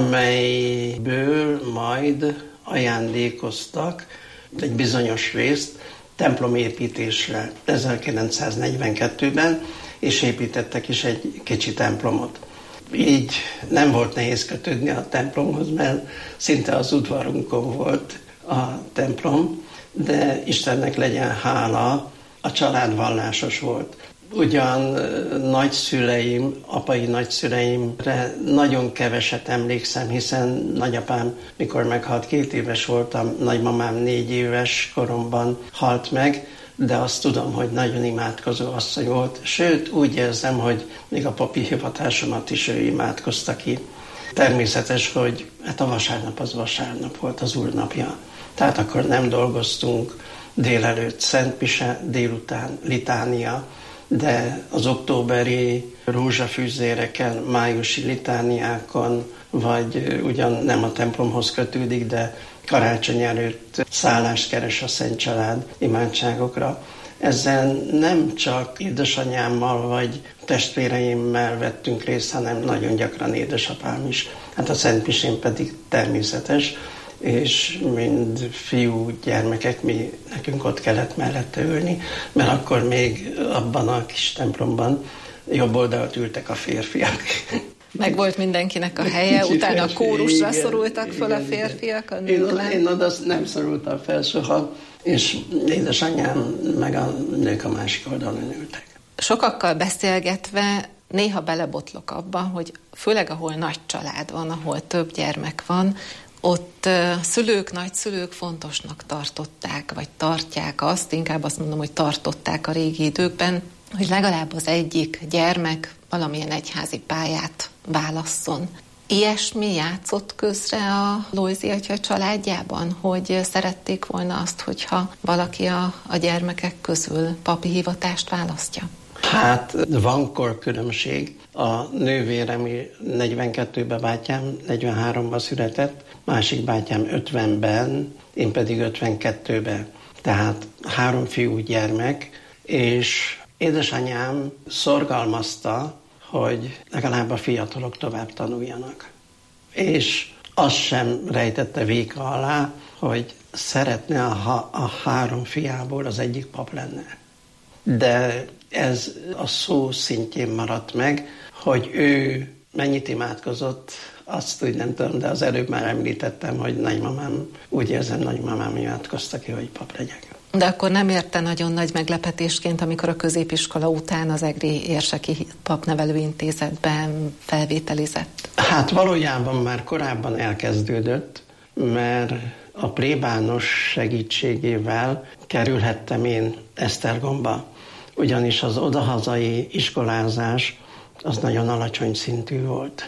amelyből majd ajándékoztak egy bizonyos részt templomépítésre ezerkilencszáznegyvenkettőben, és építettek is egy kicsi templomot. Így nem volt nehéz kötődni a templomhoz, mert szinte az udvarunkon volt a templom, de Istennek legyen hála, a család vallásos volt. Ugyan nagyszüleim, apai nagyszüleimre nagyon keveset emlékszem, hiszen nagyapám, mikor meghalt, két éves voltam, nagymamám négy éves koromban halt meg, de azt tudom, hogy nagyon imádkozó asszony volt. Sőt, úgy érzem, hogy még a papi hivatásomat is ő imádkozta ki. Természetes, hogy hát a vasárnap az vasárnap volt, az úrnapja. Tehát akkor nem dolgoztunk, délelőtt szentmise, délután litánia, de az októberi rózsafűzéreken, májusi litániákon, vagy ugyan nem a templomhoz kötődik, de karácsony előtt szállást keres a Szent Család imádságokra. Ezzel nem csak édesanyámmal vagy testvéreimmel vettünk részt, hanem nagyon gyakran édesapám is. Hát a szentmisén pedig természetes, és mind fiú gyermekek, mi nekünk ott kellett mellette ülni, mert akkor még abban a kis templomban jobb oldalt ültek a férfiak. Meg volt mindenkinek a helye, kicsi utána férfi, a kórusra igen, szorultak igen, föl igen, a férfiak, a nők én, én oda nem szorultam fel soha, és édesanyám meg a nők a másik oldalon ültek. Sokakkal beszélgetve néha belebotlok abba, hogy főleg ahol nagy család van, ahol több gyermek van, ott szülők, nagyszülők fontosnak tartották, vagy tartják azt, inkább azt mondom, hogy tartották a régi időkben, hogy legalább az egyik gyermek valamilyen egyházi pályát válasszon. Ilyesmi játszott közre a Lojzi atya családjában, hogy szerették volna azt, hogyha valaki a, a gyermekek közül papi hivatást választja? Hát van korkülönbség. A nővérem negyvenkettőben bátyám, negyvenháromban született, másik bátyám ötvenben, én pedig ötvenkettőben. Tehát három fiú gyermek, és édesanyám szorgalmazta, hogy legalább a fiatalok tovább tanuljanak. És azt sem rejtette véka alá, hogy szeretne a, a három fiából az egyik pap lenne. De ez a szó szintjén maradt meg, hogy ő mennyit imádkozott, azt úgy nem tudom, de az előbb már említettem, hogy nagymamám, úgy érzem, nagymamám imádkozta ki, hogy pap legyek. De akkor nem érte nagyon nagy meglepetésként, amikor a középiskola után az egri érseki papnevelőintézetben felvételizett? Hát valójában már korábban elkezdődött, mert a plébános segítségével kerülhettem én Esztergomba, ugyanis az odahazai iskolázás az nagyon alacsony szintű volt.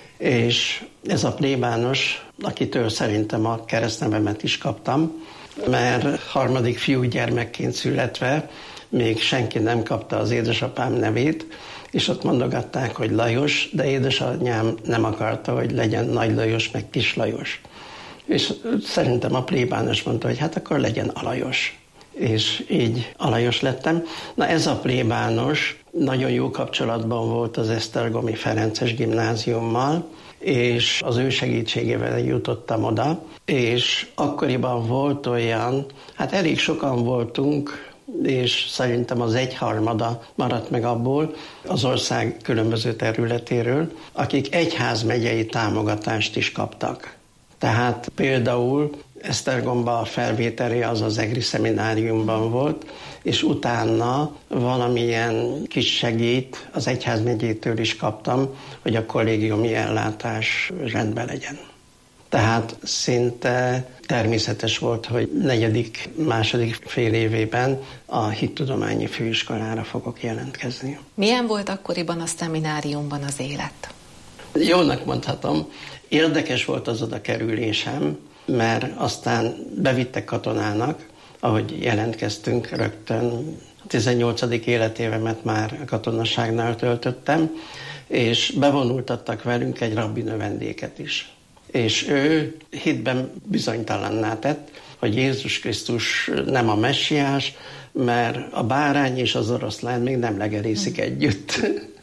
És ez a plébános, akitől szerintem a keresztnevemet is kaptam, mert harmadik fiú gyermekként születve még senki nem kapta az édesapám nevét, és ott mondogatták, hogy Lajos, de édesanyám nem akarta, hogy legyen Nagy Lajos, meg Kis Lajos. És szerintem a plébános mondta, hogy hát akkor legyen Alajos. És így Alajos lettem. Na ez a plébános nagyon jó kapcsolatban volt az esztergomi Ferences gimnáziummal, és az ő segítségével jutottam oda, és akkoriban volt olyan, hát elég sokan voltunk, és szerintem az egyharmada maradt meg abból az ország különböző területéről, akik egyházmegyei támogatást is kaptak. Tehát például Esztergomba a felvételi az az egri szemináriumban volt, és utána valamilyen kis segít az egyházmegyétől is kaptam, hogy a kollégiumi ellátás rendben legyen. Tehát szinte természetes volt, hogy negyedik, második fél évében a hittudományi főiskolára fogok jelentkezni. Milyen volt akkoriban a szemináriumban az élet? Jónak mondhatom, érdekes volt az oda kerülésem, mert aztán bevittek katonának, ahogy jelentkeztünk rögtön. A tizennyolcadik életévemet már a katonaságnál töltöttem, és bevonultattak velünk egy rabbi növendéket is. És ő hitben bizonytalanná tett, hogy Jézus Krisztus nem a messiás, mert a bárány és az oroszlán még nem legerészik együtt.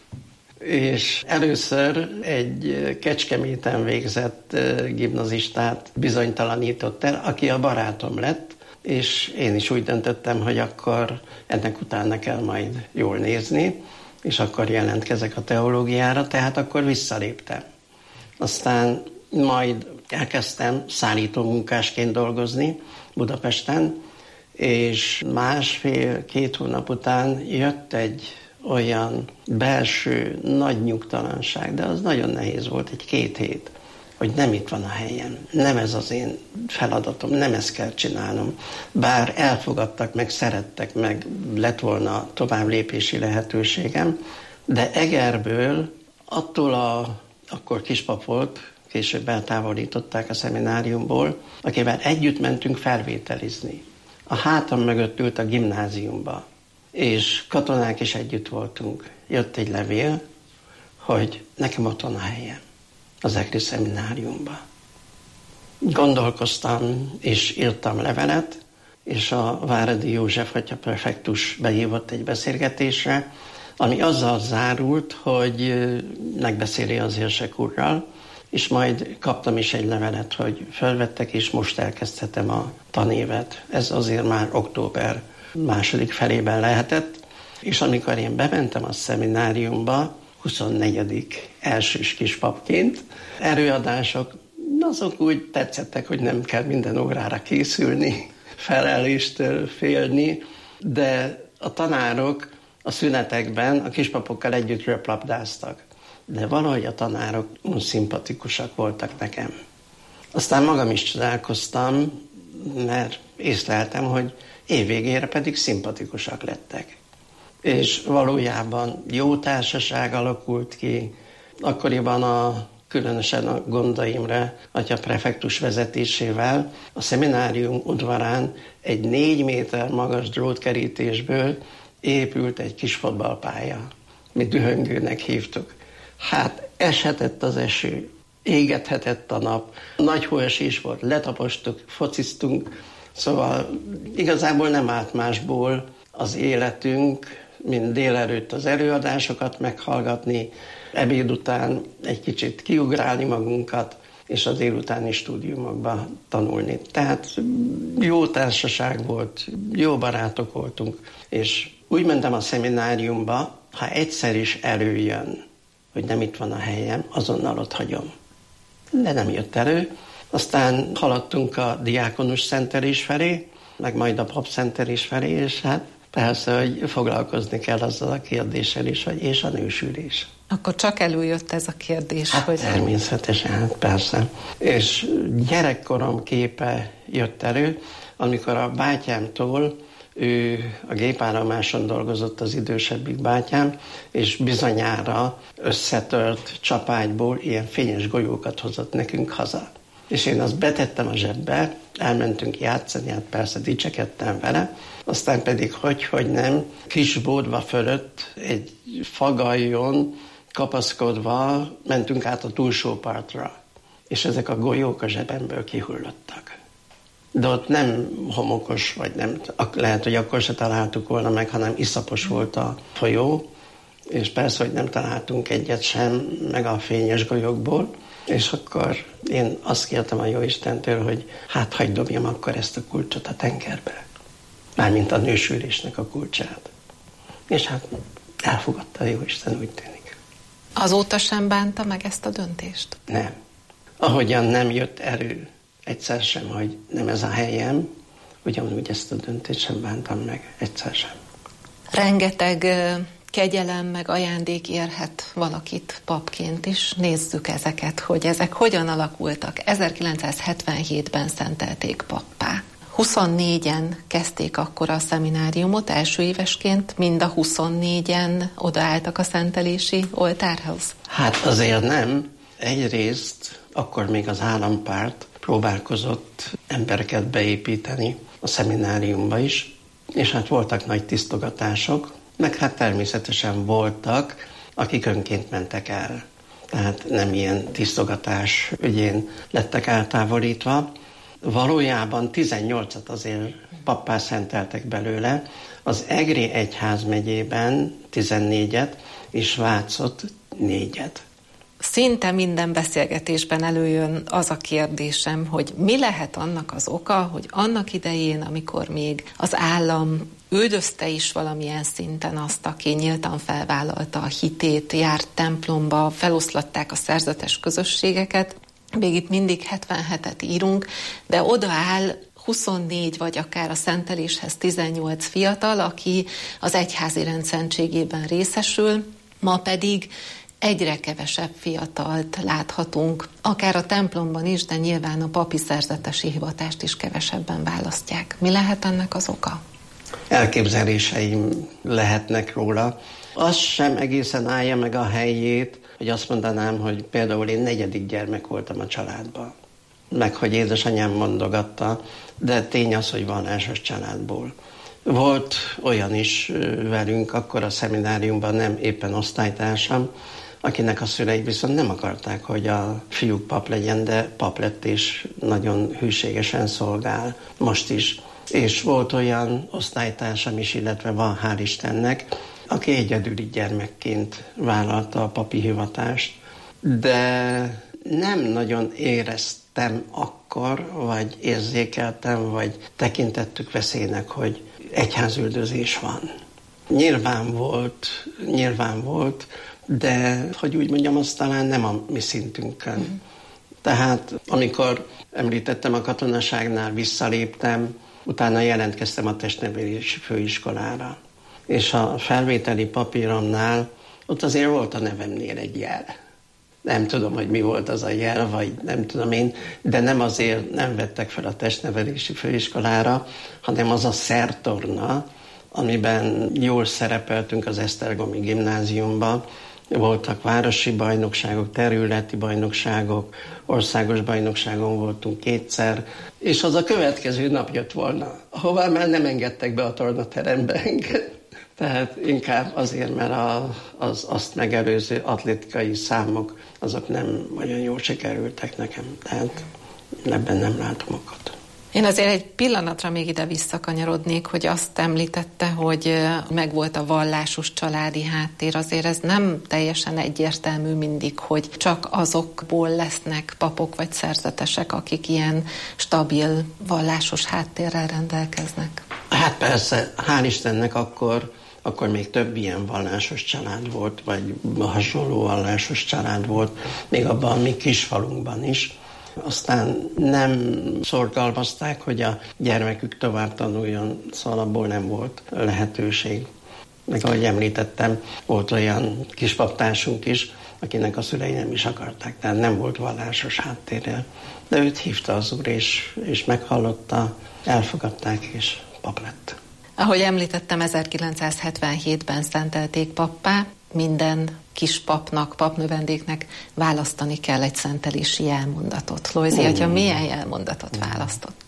És először egy Kecskeméten végzett gimnazistát bizonytalanított el, aki a barátom lett, és én is úgy döntöttem, hogy akkor ennek utána kell majd jól nézni, és akkor jelentkezek a teológiára, tehát akkor visszaléptem. Aztán majd elkezdtem szállító munkásként dolgozni Budapesten, és másfél-két hónap után jött egy olyan belső nagy nyugtalanság, de az nagyon nehéz volt, egy két hét, hogy nem itt van a helyem, nem ez az én feladatom, nem ezt kell csinálnom. Bár elfogadtak, meg szerettek, meg lett volna tovább lépési lehetőségem, de Egerből, attól a, akkor kispap volt, később eltávolították a szemináriumból, akivel együtt mentünk felvételizni. A hátam mögött ült a gimnáziumba, és katonák is együtt voltunk. Jött egy levél, hogy nekem ott van a helyem, az egri szemináriumba. Gondolkoztam, és írtam levelet, és a Váradi József atya prefektus behívott egy beszélgetésre, ami azzal zárult, hogy megbeszéli az érsek úrral, és majd kaptam is egy levelet, hogy felvettek, és most elkezdhetem a tanévet. Ez azért már október második felében lehetett, és amikor én bementem a szemináriumba, huszonnegyedik elsős kispapként, előadások, azok úgy tetszettek, hogy nem kell minden órára készülni, feleléstől félni, de a tanárok a szünetekben a kispapokkal együtt röplabdáztak. De valahogy a tanárok szimpatikusak voltak nekem. Aztán magam is csodálkoztam, mert észleltem, hogy évvégére pedig szimpatikusak lettek. És valójában jó társaság alakult ki. Akkoriban a, különösen a Gondaimre atya prefektus vezetésével a szeminárium udvarán egy négy méter magas drótkerítésből épült egy kis fotballpálya. Mi dühöngőnek hívtuk. Hát eshetett az eső, égethetett a nap, nagy hóesés volt, letapostuk, fociztunk, szóval igazából nem állt másból az életünk, mint délelőtt az előadásokat meghallgatni, ebéd után egy kicsit kiugrálni magunkat, és a délutáni stúdiumokba tanulni. Tehát jó társaság volt, jó barátok voltunk, és úgy mentem a szemináriumba, ha egyszer is előjön, hogy nem itt van a helyem, azonnal ott hagyom. De nem jött elő. Aztán haladtunk a diákonus szentelés felé, meg majd a pap szentelés felé, és hát persze, hogy foglalkozni kell azzal a kérdéssel is, hogy és a nősülés. Akkor csak előjött ez a kérdés? Hát hogy... természetesen, hát persze. És gyerekkorom képe jött elő, amikor a bátyámtól, ő a gépállomáson dolgozott, az idősebbik bátyám, és bizonyára összetört csapágyból ilyen fényes golyókat hozott nekünk haza. És én azt betettem a zsebbe, elmentünk játszani, hát persze dicsekedtem vele, aztán pedig hogy, hogy nem, kis bódva fölött egy fagaljon kapaszkodva mentünk át a túlsó partra, és ezek a golyók a zsebemből kihullottak. De ott nem homokos, vagy nem, lehet, hogy akkor se találtuk volna meg, hanem iszapos volt a folyó, és persze, hogy nem találtunk egyet sem, meg a fényes golyókból, és akkor én azt kértem a Jóistentől, hogy hát hagyd dobjam akkor ezt a kulcsot a tengerbe. Mármint a nősülésnek a kulcsát. És hát elfogadta a Jóisten, úgy tűnik. Azóta sem bánta meg ezt a döntést? Nem. Ahogyan nem jött erő egyszer sem, hogy nem ez a helyem, ugyanúgy ezt a döntést sem bántam meg egyszer sem. Rengeteg kegyelem meg ajándék érhet valakit papként is. Nézzük ezeket, hogy ezek hogyan alakultak. ezerkilencszázhetvenhétben szentelték pappá. huszonnégyen kezdték akkor a szemináriumot, első évesként mind a huszonnégyen odaálltak a szentelési oltárhoz? Hát azért nem. Egyrészt akkor még az állampárt próbálkozott embereket beépíteni a szemináriumba is, és hát voltak nagy tisztogatások, meg hát természetesen voltak, akik önként mentek el. Tehát nem ilyen tisztogatás ügyén lettek eltávolítva. Valójában tizennyolcat azért pappá szenteltek belőle, az Egri egyházmegyében tizennégyet, és Svájcot négyet. Szinte minden beszélgetésben előjön az a kérdésem, hogy mi lehet annak az oka, hogy annak idején, amikor még az állam üldözte is valamilyen szinten azt, aki nyíltan felvállalta a hitét, járt templomba, feloszlatták a szerzetes közösségeket, még itt mindig hetvenhetet írunk, de odaáll huszonnégy vagy akár a szenteléshez tizennyolc fiatal, aki az egyházi rendszentségében részesül, ma pedig egyre kevesebb fiatalt láthatunk, akár a templomban is, de nyilván a papi szerzetesi hivatást is kevesebben választják. Mi lehet ennek az oka? Elképzeléseim lehetnek róla. Az sem egészen állja meg a helyét, hogy azt mondanám, hogy például én negyedik gyermek voltam a családban. Meg hogy édesanyám mondogatta, de tény az, hogy vallásos családból. Volt olyan is velünk akkor a szemináriumban, nem éppen osztálytársam, akinek a szülei viszont nem akarták, hogy a fiúk pap legyen, de pap lett és nagyon hűségesen szolgál most is. És volt olyan osztálytársam is, illetve van, hál' Istennek, aki egyedüli gyermekként vállalta a papi hivatást, de nem nagyon éreztem akkor, vagy érzékeltem, vagy tekintettük veszélynek, hogy egyházüldözés van. Nyilván volt, nyilván volt, de hogy úgy mondjam, azt talán nem a mi szintünkön. Mm. Tehát amikor említettem a katonaságnál, visszaléptem, utána jelentkeztem a testnevelési főiskolára. És a felvételi papíromnál ott azért volt a nevemnél egy jel. Nem tudom, hogy mi volt az a jel, vagy nem tudom én, de nem azért nem vettek fel a testnevelési főiskolára, hanem az a szertorna, amiben jól szerepeltünk az Esztergomi gimnáziumban. Voltak városi bajnokságok, területi bajnokságok, országos bajnokságon voltunk kétszer, és az a következő nap jött volna, ahová már nem engedtek be a tornaterembe engem. Tehát inkább azért, mert a, az azt megelőző atlétikai számok, azok nem olyan jól sikerültek nekem. Tehát ebben nem látom okot. Én azért egy pillanatra még ide visszakanyarodnék, hogy azt említette, hogy megvolt a vallásos családi háttér. Azért ez nem teljesen egyértelmű mindig, hogy csak azokból lesznek papok vagy szerzetesek, akik ilyen stabil vallásos háttérrel rendelkeznek. Hát persze, hál' Istennek akkor, akkor még több ilyen vallásos család volt, vagy hasonló vallásos család volt, még abban a mi kisfalunkban is. Aztán nem szorgalmazták, hogy a gyermekük tovább tanuljon, szóval abból nem volt lehetőség. Meg ahogy említettem, volt olyan kispaptársunk is, akinek a szülei nem is akarták, tehát nem volt vallásos háttérrel. De őt hívta az úr, és, és meghallotta, elfogadták, és pap lett. Ahogy említettem, ezerkilencszázhetvenhétben szentelték pappá. Minden kis papnak, papnövendéknek választani kell egy szentelési jelmondatot. Lojzi hmm. atya milyen jelmondatot hmm. választott?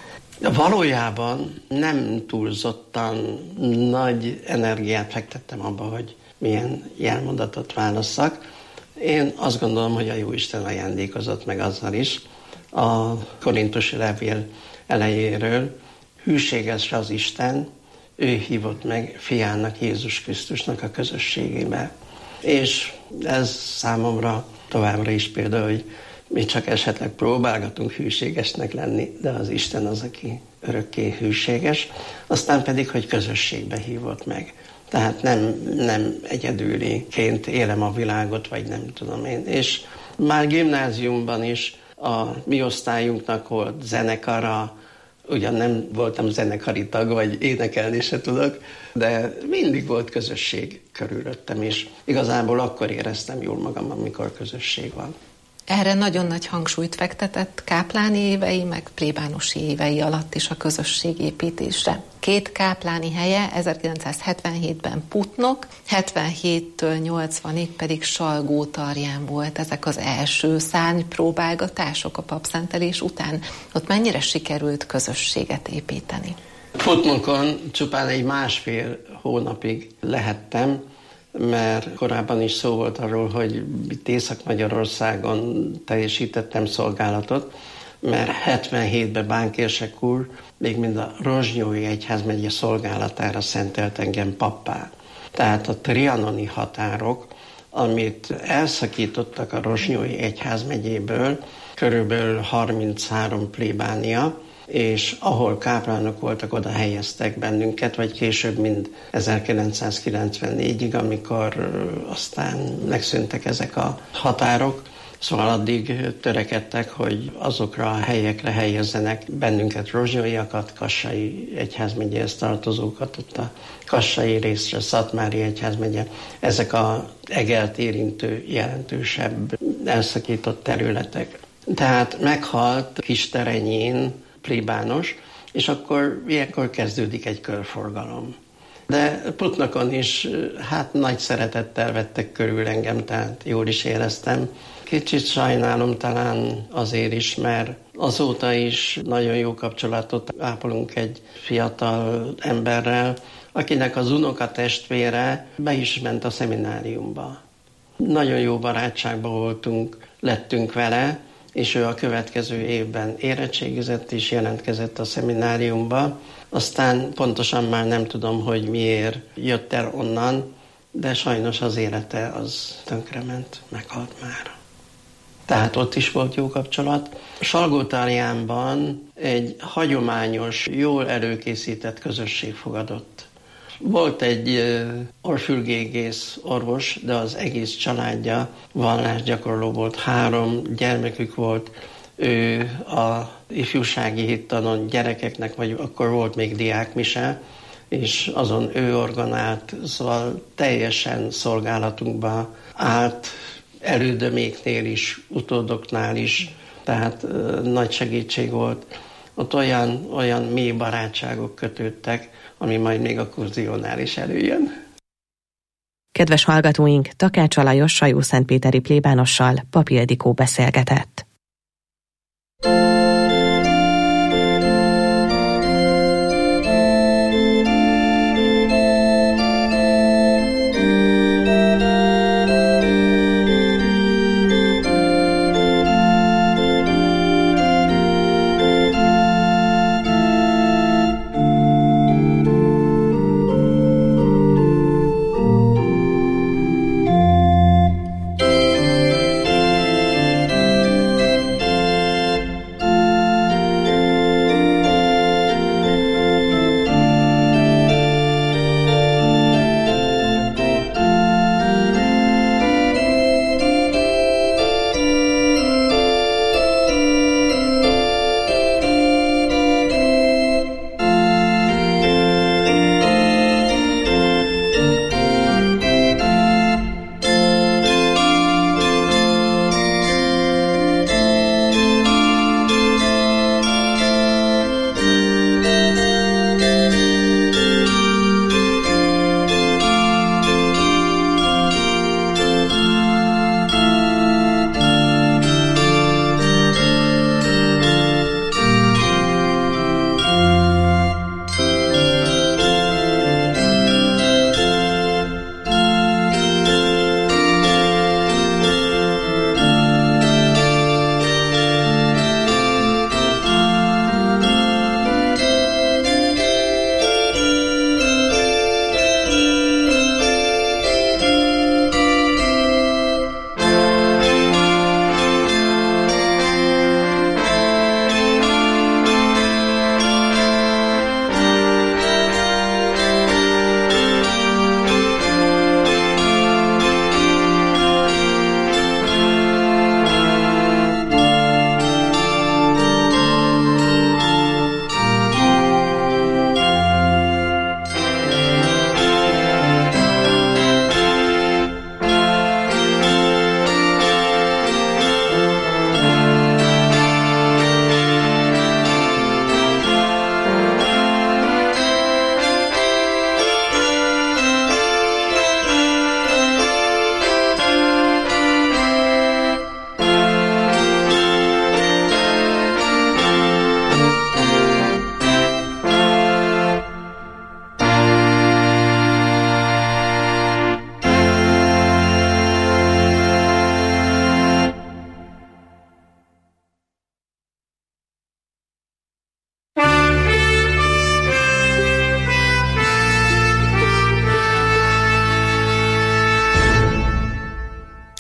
Valójában nem túlzottan nagy energiát fektettem abba, hogy milyen jelmondatot válasszak. Én azt gondolom, hogy a Jóisten ajándékozott meg azzal is. A korintusi levél elejéről hűséges az Isten, ő hívott meg fiának, Jézus Krisztusnak a közösségébe. És ez számomra továbbra is például, hogy mi csak esetleg próbálgatunk hűségesnek lenni, de az Isten az, aki örökké hűséges, aztán pedig, hogy közösségbe hívott meg. Tehát nem, nem egyedüliként élem a világot, vagy nem tudom én. És már gimnáziumban is a mi osztályunknak volt zenekara, ugyan nem voltam zenekari tag, vagy énekelni se tudok, de mindig volt közösség körülöttem, és igazából akkor éreztem jól magam, amikor közösség van. Erre nagyon nagy hangsúlyt fektetett kápláni évei, meg plébánosi évei alatt is a közösségépítésre. Két kápláni helye ezerkilencszázhetvenhétben Putnok, hetvenhéttől nyolcvanig pedig Salgótarján volt ezek az első szárnypróbálgatások a papszentelés után. Ott mennyire sikerült közösséget építeni? Putnokon csupán egy másfél hónapig lehettem, mert korábban is szó volt arról, hogy itt Észak-Magyarországon teljesítettem szolgálatot, mert hetvenhétben Bánkérsek úr még mind a Rozsnyói Egyházmegye szolgálatára szentelt engem pappá. Tehát a trianoni határok, amit elszakítottak a Rozsnyói Egyházmegyéből, körülbelül harminchárom plébánia, és ahol káplánok voltak, oda helyeztek bennünket, vagy később, mind ezerkilencszázkilencvennégyig, amikor aztán megszűntek ezek a határok. Szóval addig törekedtek, hogy azokra a helyekre helyezzenek bennünket, rozsnyóiakat, Kassai Egyházmegyéhez tartozókat, ott a kassai részre, Szatmári Egyházmegye. Ezek a Egert érintő jelentősebb elszakított területek. Tehát meghalt Kisterenyén plébános, és akkor ilyenkor kezdődik egy körforgalom. De Putnokon is hát nagy szeretettel vettek körül engem, tehát jól is éreztem. Kicsit sajnálom talán azért is, mert azóta is nagyon jó kapcsolatot ápolunk egy fiatal emberrel, akinek az unokatestvére be is ment a szemináriumba. Nagyon jó barátságban voltunk, lettünk vele, és ő a következő évben érettségizett és jelentkezett a szemináriumba. Aztán pontosan már nem tudom, hogy miért jött el onnan, de sajnos az élete az tönkrement, meghalt már. Tehát ott is volt jó kapcsolat. Salgótarjánban egy hagyományos, jól előkészített közösség fogadott. Volt egy orfülgégész orvos, de az egész családja vallásgyakorló volt, három gyermekük volt, ő a ifjúsági hittanon gyerekeknek, vagy akkor volt még diákmise, és azon ő organált, szóval teljesen szolgálatunkba állt, elődöméknél is, utódoknál is, tehát nagy segítség volt. Ott olyan, olyan mély barátságok kötődtek, ami majd még a kurziónál is előjön. Kedves hallgatóink, Takács Alajos Sajó-Szentpéteri plébánossal Papi Ildikó beszélgetett.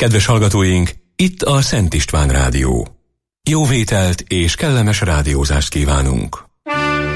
Kedves hallgatóink, itt a Szent István Rádió. Jó vételt és kellemes rádiózást kívánunk!